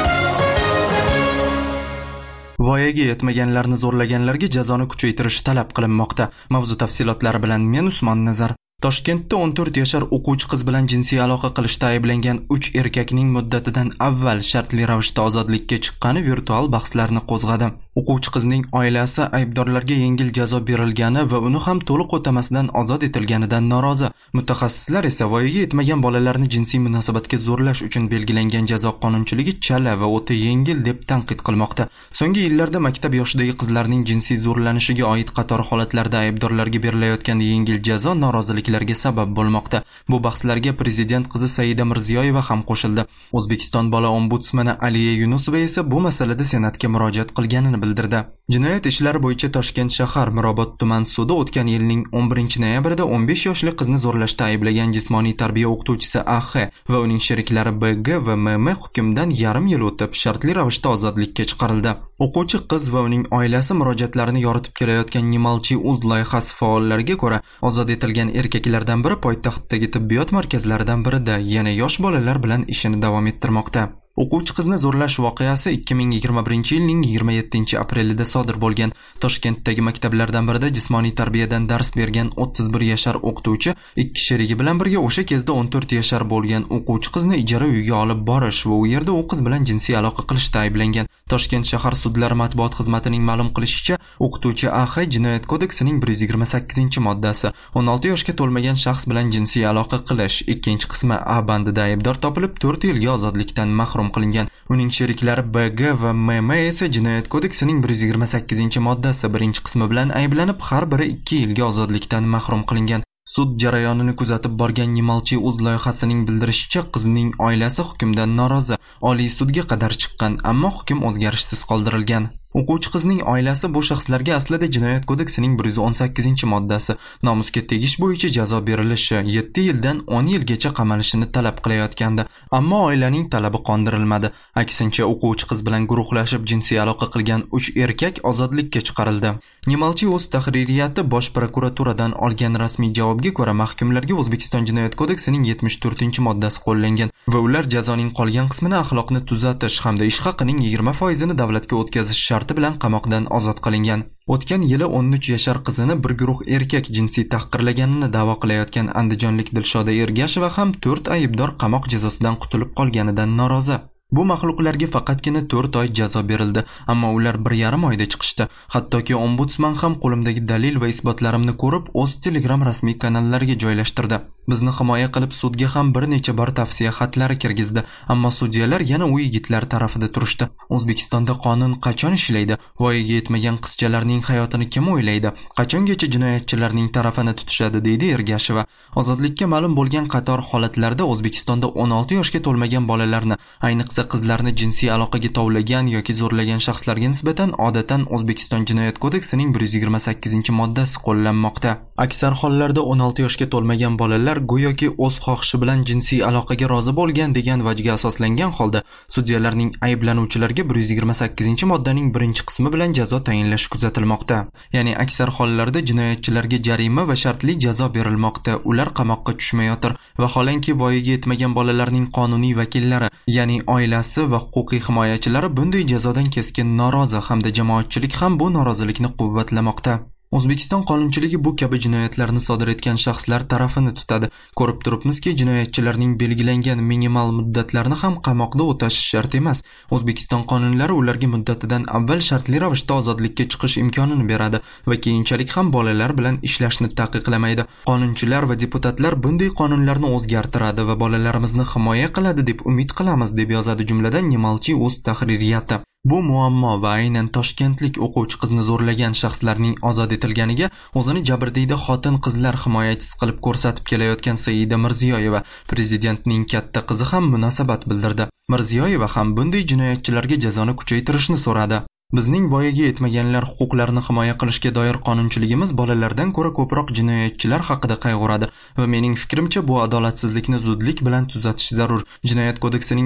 Voyaga yetmaganlarni zo'rlaganlarga jazoni kuchaytirish talab qilinmoqda. Mavzu tafsilotlari bilan men Usmon Nazar. Toshkentda 14 yashar o'quvchi qiz bilan jinsiy aloqa qilishda ayblangan 3 erkakning muddatidan avval shartli ravishda ozodlikka chiqqani virtual bahslarni qo'zg'adi. O'quvchi qizning oilasi aybdorlarga yengil jazo berilgani va uni ham to'liq o'tamasdan ozod etilganidan norozi. Mutaxassislar esa voyaga yetmagan bolalarni jinsiy munosabatga zo'rlash uchun belgilangan jazo qonunchiligi chala va o'ta yengil deb tanqid qilmoqda. So'nggi yillarda maktab yoshidagi qizlarning jinsiy zo'rlanishiga oid qator holatlarda aybdorlarga berilayotgan yengil jazo norozilik sabab bo'lmoqda. Bu bahslarga prezident qizi Saida Mirziyoyeva ham qo'shildi. O'zbekiston bola ombudsmani Aliya Yunusova esa bu masalada senatga murojaat qilganini bildirdi. Jinoyat ishlari bo'yicha Toshkent shahar Mirobod tuman sudi o'tgan yilning 11-noyabrida 15 yoshli qizni zo'rlashda ayblagan jismoniy tarbiya o'qituvchisi AX va uning sheriklari BG va MM hukmdan yarim yil o'tib shartli ravishda ozodlikka chiqarildi. O'quvchi qiz va uning oilasi murojaatlarini yoritib kelayotgan Nimalchi.uz loyihasi faollariga ko'ra, ozod etilgan erkaklardan biri poytaxtdagi tibbiyot markazlaridan birida yana yosh bolalar bilan ishini davom ettirmoqda. O'quvchi qizni zo'rlash voqeasi 2021-yilning 27-aprelida sodir bo'lgan. Toshkentdagi maktablardan birida jismoniy tarbiyadan dars bergan 31 yashar o'qituvchi ikki sherigi bilan birga o'sha kezda 14 yashar bo'lgan o'quvchi qizni ijara uyga olib borish va u yerda u qiz bilan jinsiy aloqa qilishda ayblangan. Toshkent shahar sudlari matbuot xizmatining ma'lum qilishicha, o'qituvchi AX Jinoyat kodeksining 128-moddasi 16 yoshga to'lmagan shaxs bilan jinsiy aloqa qilish, ikkinchi qismi A bandida aybdor topilib 4 yilga ozodlikdan mahrum qilingan. Uning sheriklari BG va MM esa Jinoyat kodeksining 128-moddasi birinchi qismi bilan ayblanib, har biri 2 yilga ozodlikdan mahrum qilingan. Sud jarayonini kuzatib borgan Nimalchi.uz loyihasining bildirishicha, qizning oilasi hukmdan norozi. Oliy sudga qadar chiqqan, ammo hukm o'zgarishsiz qoldirilgan. O'quvchi qizning oilasi bu shaxslarga aslida Jinoyat kodeksining 118-moddasi nomusga tegish bo'yicha jazo berilishi 7 yildan 10 yilgacha qamalishini talab qilayotgandi. Ammo oilaning talabi qondirilmadi. Aksincha, o'quvchi qiz bilan guruhlashib jinsiy aloqa qilgan 3 erkak ozodlikka chiqarildi. Nimalchi.uz tahririyati Bosh prokuraturadan olgan rasmiy javobga ko'ra, mahkumlarga O'zbekiston Jinoyat kodeksining 74-moddasi qo'llangan va ular jazoning qolgan qismini axloqni tuzatish hamda ish haqining 20% davlatga o'tkazish sharti bilan qamoqdan ozod qilingan. O'tgan yili 13 yashar qizini bir guruh erkak jinsiy tahqirlaganini da'vo qilayotgan andijonlik Dilshoda Ergasheva ham 4 aybdor qamoq jazosidan qutulib qolganidan norozi. Bu maxluqlarga faqatgina 4 oy jazo berildi, ammo ular 1,5 oyda chiqishdi. Hattoki ombudsman ham qo'limdagi dalil va isbotlarimni ko'rib, o'z Telegram rasmiy kanallariga joylashtirdi. Bizni himoya qilib sudga ham bir necha bor tavsiya xatlari kirgizdi, ammo sudyalar yana u yigitlar tarafida turishdi. O'zbekistonda qonun qachon ishlaydi? Voyaga yetmagan qizchalarning hayotini kim o'ylaydi? Qachongacha jinoyatchilarning tarafini tutishadi, deydi Ergasheva. Ozodlikka ma'lum bo'lgan qator holatlarda O'zbekistonda 16 yoshga to'lmagan bolalarni, ayniqsa qizlarni jinsiy aloqaga tovlagan yoki zo'rlagan shaxslarga nisbatan odatan O'zbekiston Jinoyat kodeksining 128-moddasi qo'llanmoqda. Aksar hollarda 16 yoshga to'lmagan bolalar go'yoki o'z xohishi bilan jinsiy aloqaga rozi bo'lgan degan vajga asoslangan holda sudyalarning ayblanuvchilarga 128-moddaning birinchi qismi bilan jazo tayinlashi kuzatilmoqda. Ya'ni aksar hollarda jinoyatchilarga jarima va shartli jazo berilmoqda. Ular qamoqqa tushmayotir. Vaholanki voyaga yetmagan bolalarning qonuniy vakillari, ya'ni oilasi va huquqiy himoyachilari bunday jazodan keskin norozi hamda jamoatchilik ham bu norozilikni quvvatlamoqda. O'zbekiston qonunchiligi bu kabi jinoyatlarni sodir etgan shaxslar tarafini tutadi. Ko'rib turibmizki, jinoyatchilarning belgilangan minimal muddatlarni ham qamoqda o'tash shart emas. O'zbekiston qonunlari ularga muddatidan avval shartli ravishda ozodlikka chiqish imkonini beradi va keyinchalik ham bolalar bilan ishlashni taqiqlamaydi. Qonunchilar va deputatlar bunday qonunlarni o'zgartiradi va bolalarimizni himoya qiladi deb umid qilamiz, deb yozadi jumladan Nimalchi.uz tahririyati. Bu muammo va aynan toshkentlik o'quvchi qizni zo'rlagan shaxslarning ozod etilganiga o'zini jabrdiyda xotin-qizlar himoyachisi qilib ko'rsatib kelayotgan Saida Mirziyoyeva, prezidentning katta qizi ham munosabat bildirdi. Mirziyoyeva ham bunday jinoyatchilarga jazoni kuchaytirishni so'radi. Bizning voyaga yetmaganlar huquqlarini himoya qilishga doir qonunchiligimiz bolalardan ko'ra ko'proq jinoyatchilar haqida qayg'uradi va mening fikrimcha bu adolatsizlikni zudlik bilan tuzatish zarur. Jinoyat kodeksining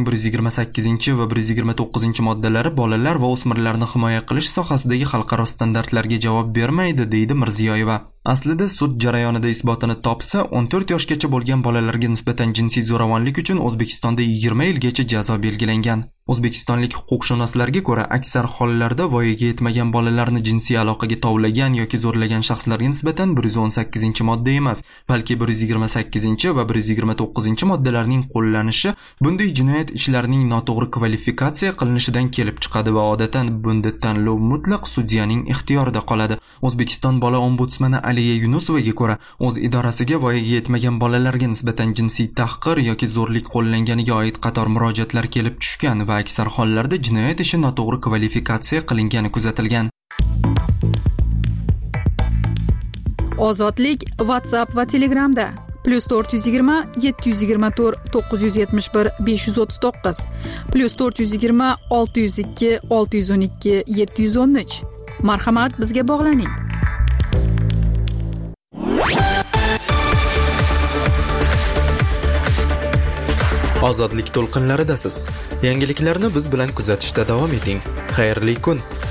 128 va 129 moddalari bolalar va o'smirlarni himoya qilish sohasidagi xalqaro standartlarga javob bermaydi, deydi Mirziyoyeva. Aslida sud jarayonida isbotini topsa, 14 yoshgacha bo'lgan bolalarga nisbatan jinsiy zo'ravonlik uchun O'zbekistonda 20 yilgacha jazo belgilangan. O'zbekistonlik huquqshunoslarga ko'ra, aksar hollarda voyaga yetmagan bolalarni jinsiy aloqaga tovlagan yoki zo'rlagan shaxslarga nisbatan 118-modda emas, balki 128 va 129 moddalarning qo'llanishi bunday jinoyat ishlarining noto'g'ri kvalifikatsiya qilinishidan kelib chiqadi va odatan bunda tanlov mutlaq sudyaning ixtiyorida qoladi. O'zbekiston bola ombudsmani Aliya Yunusovaga ko'ra, o'z idorasiga voyaga yetmagan bolalarga nisbatan jinsiy tahqir yoki zo'rlik qo'llanganiga oid qator murojaatlar kelib tushgan va aksar hollarda jinoyat ishi noto'g'ri kvalifikatsiya qilingani kuzatilgan. Ozodlik WhatsApp va Telegramda +420 724 971 539 +420 602 612 713. Marhamat, bizga bog'laning. Ozodlik to'lqinlaridasiz. Yangiliklarni biz bilan kuzatishda davom eting. Xayrli kun.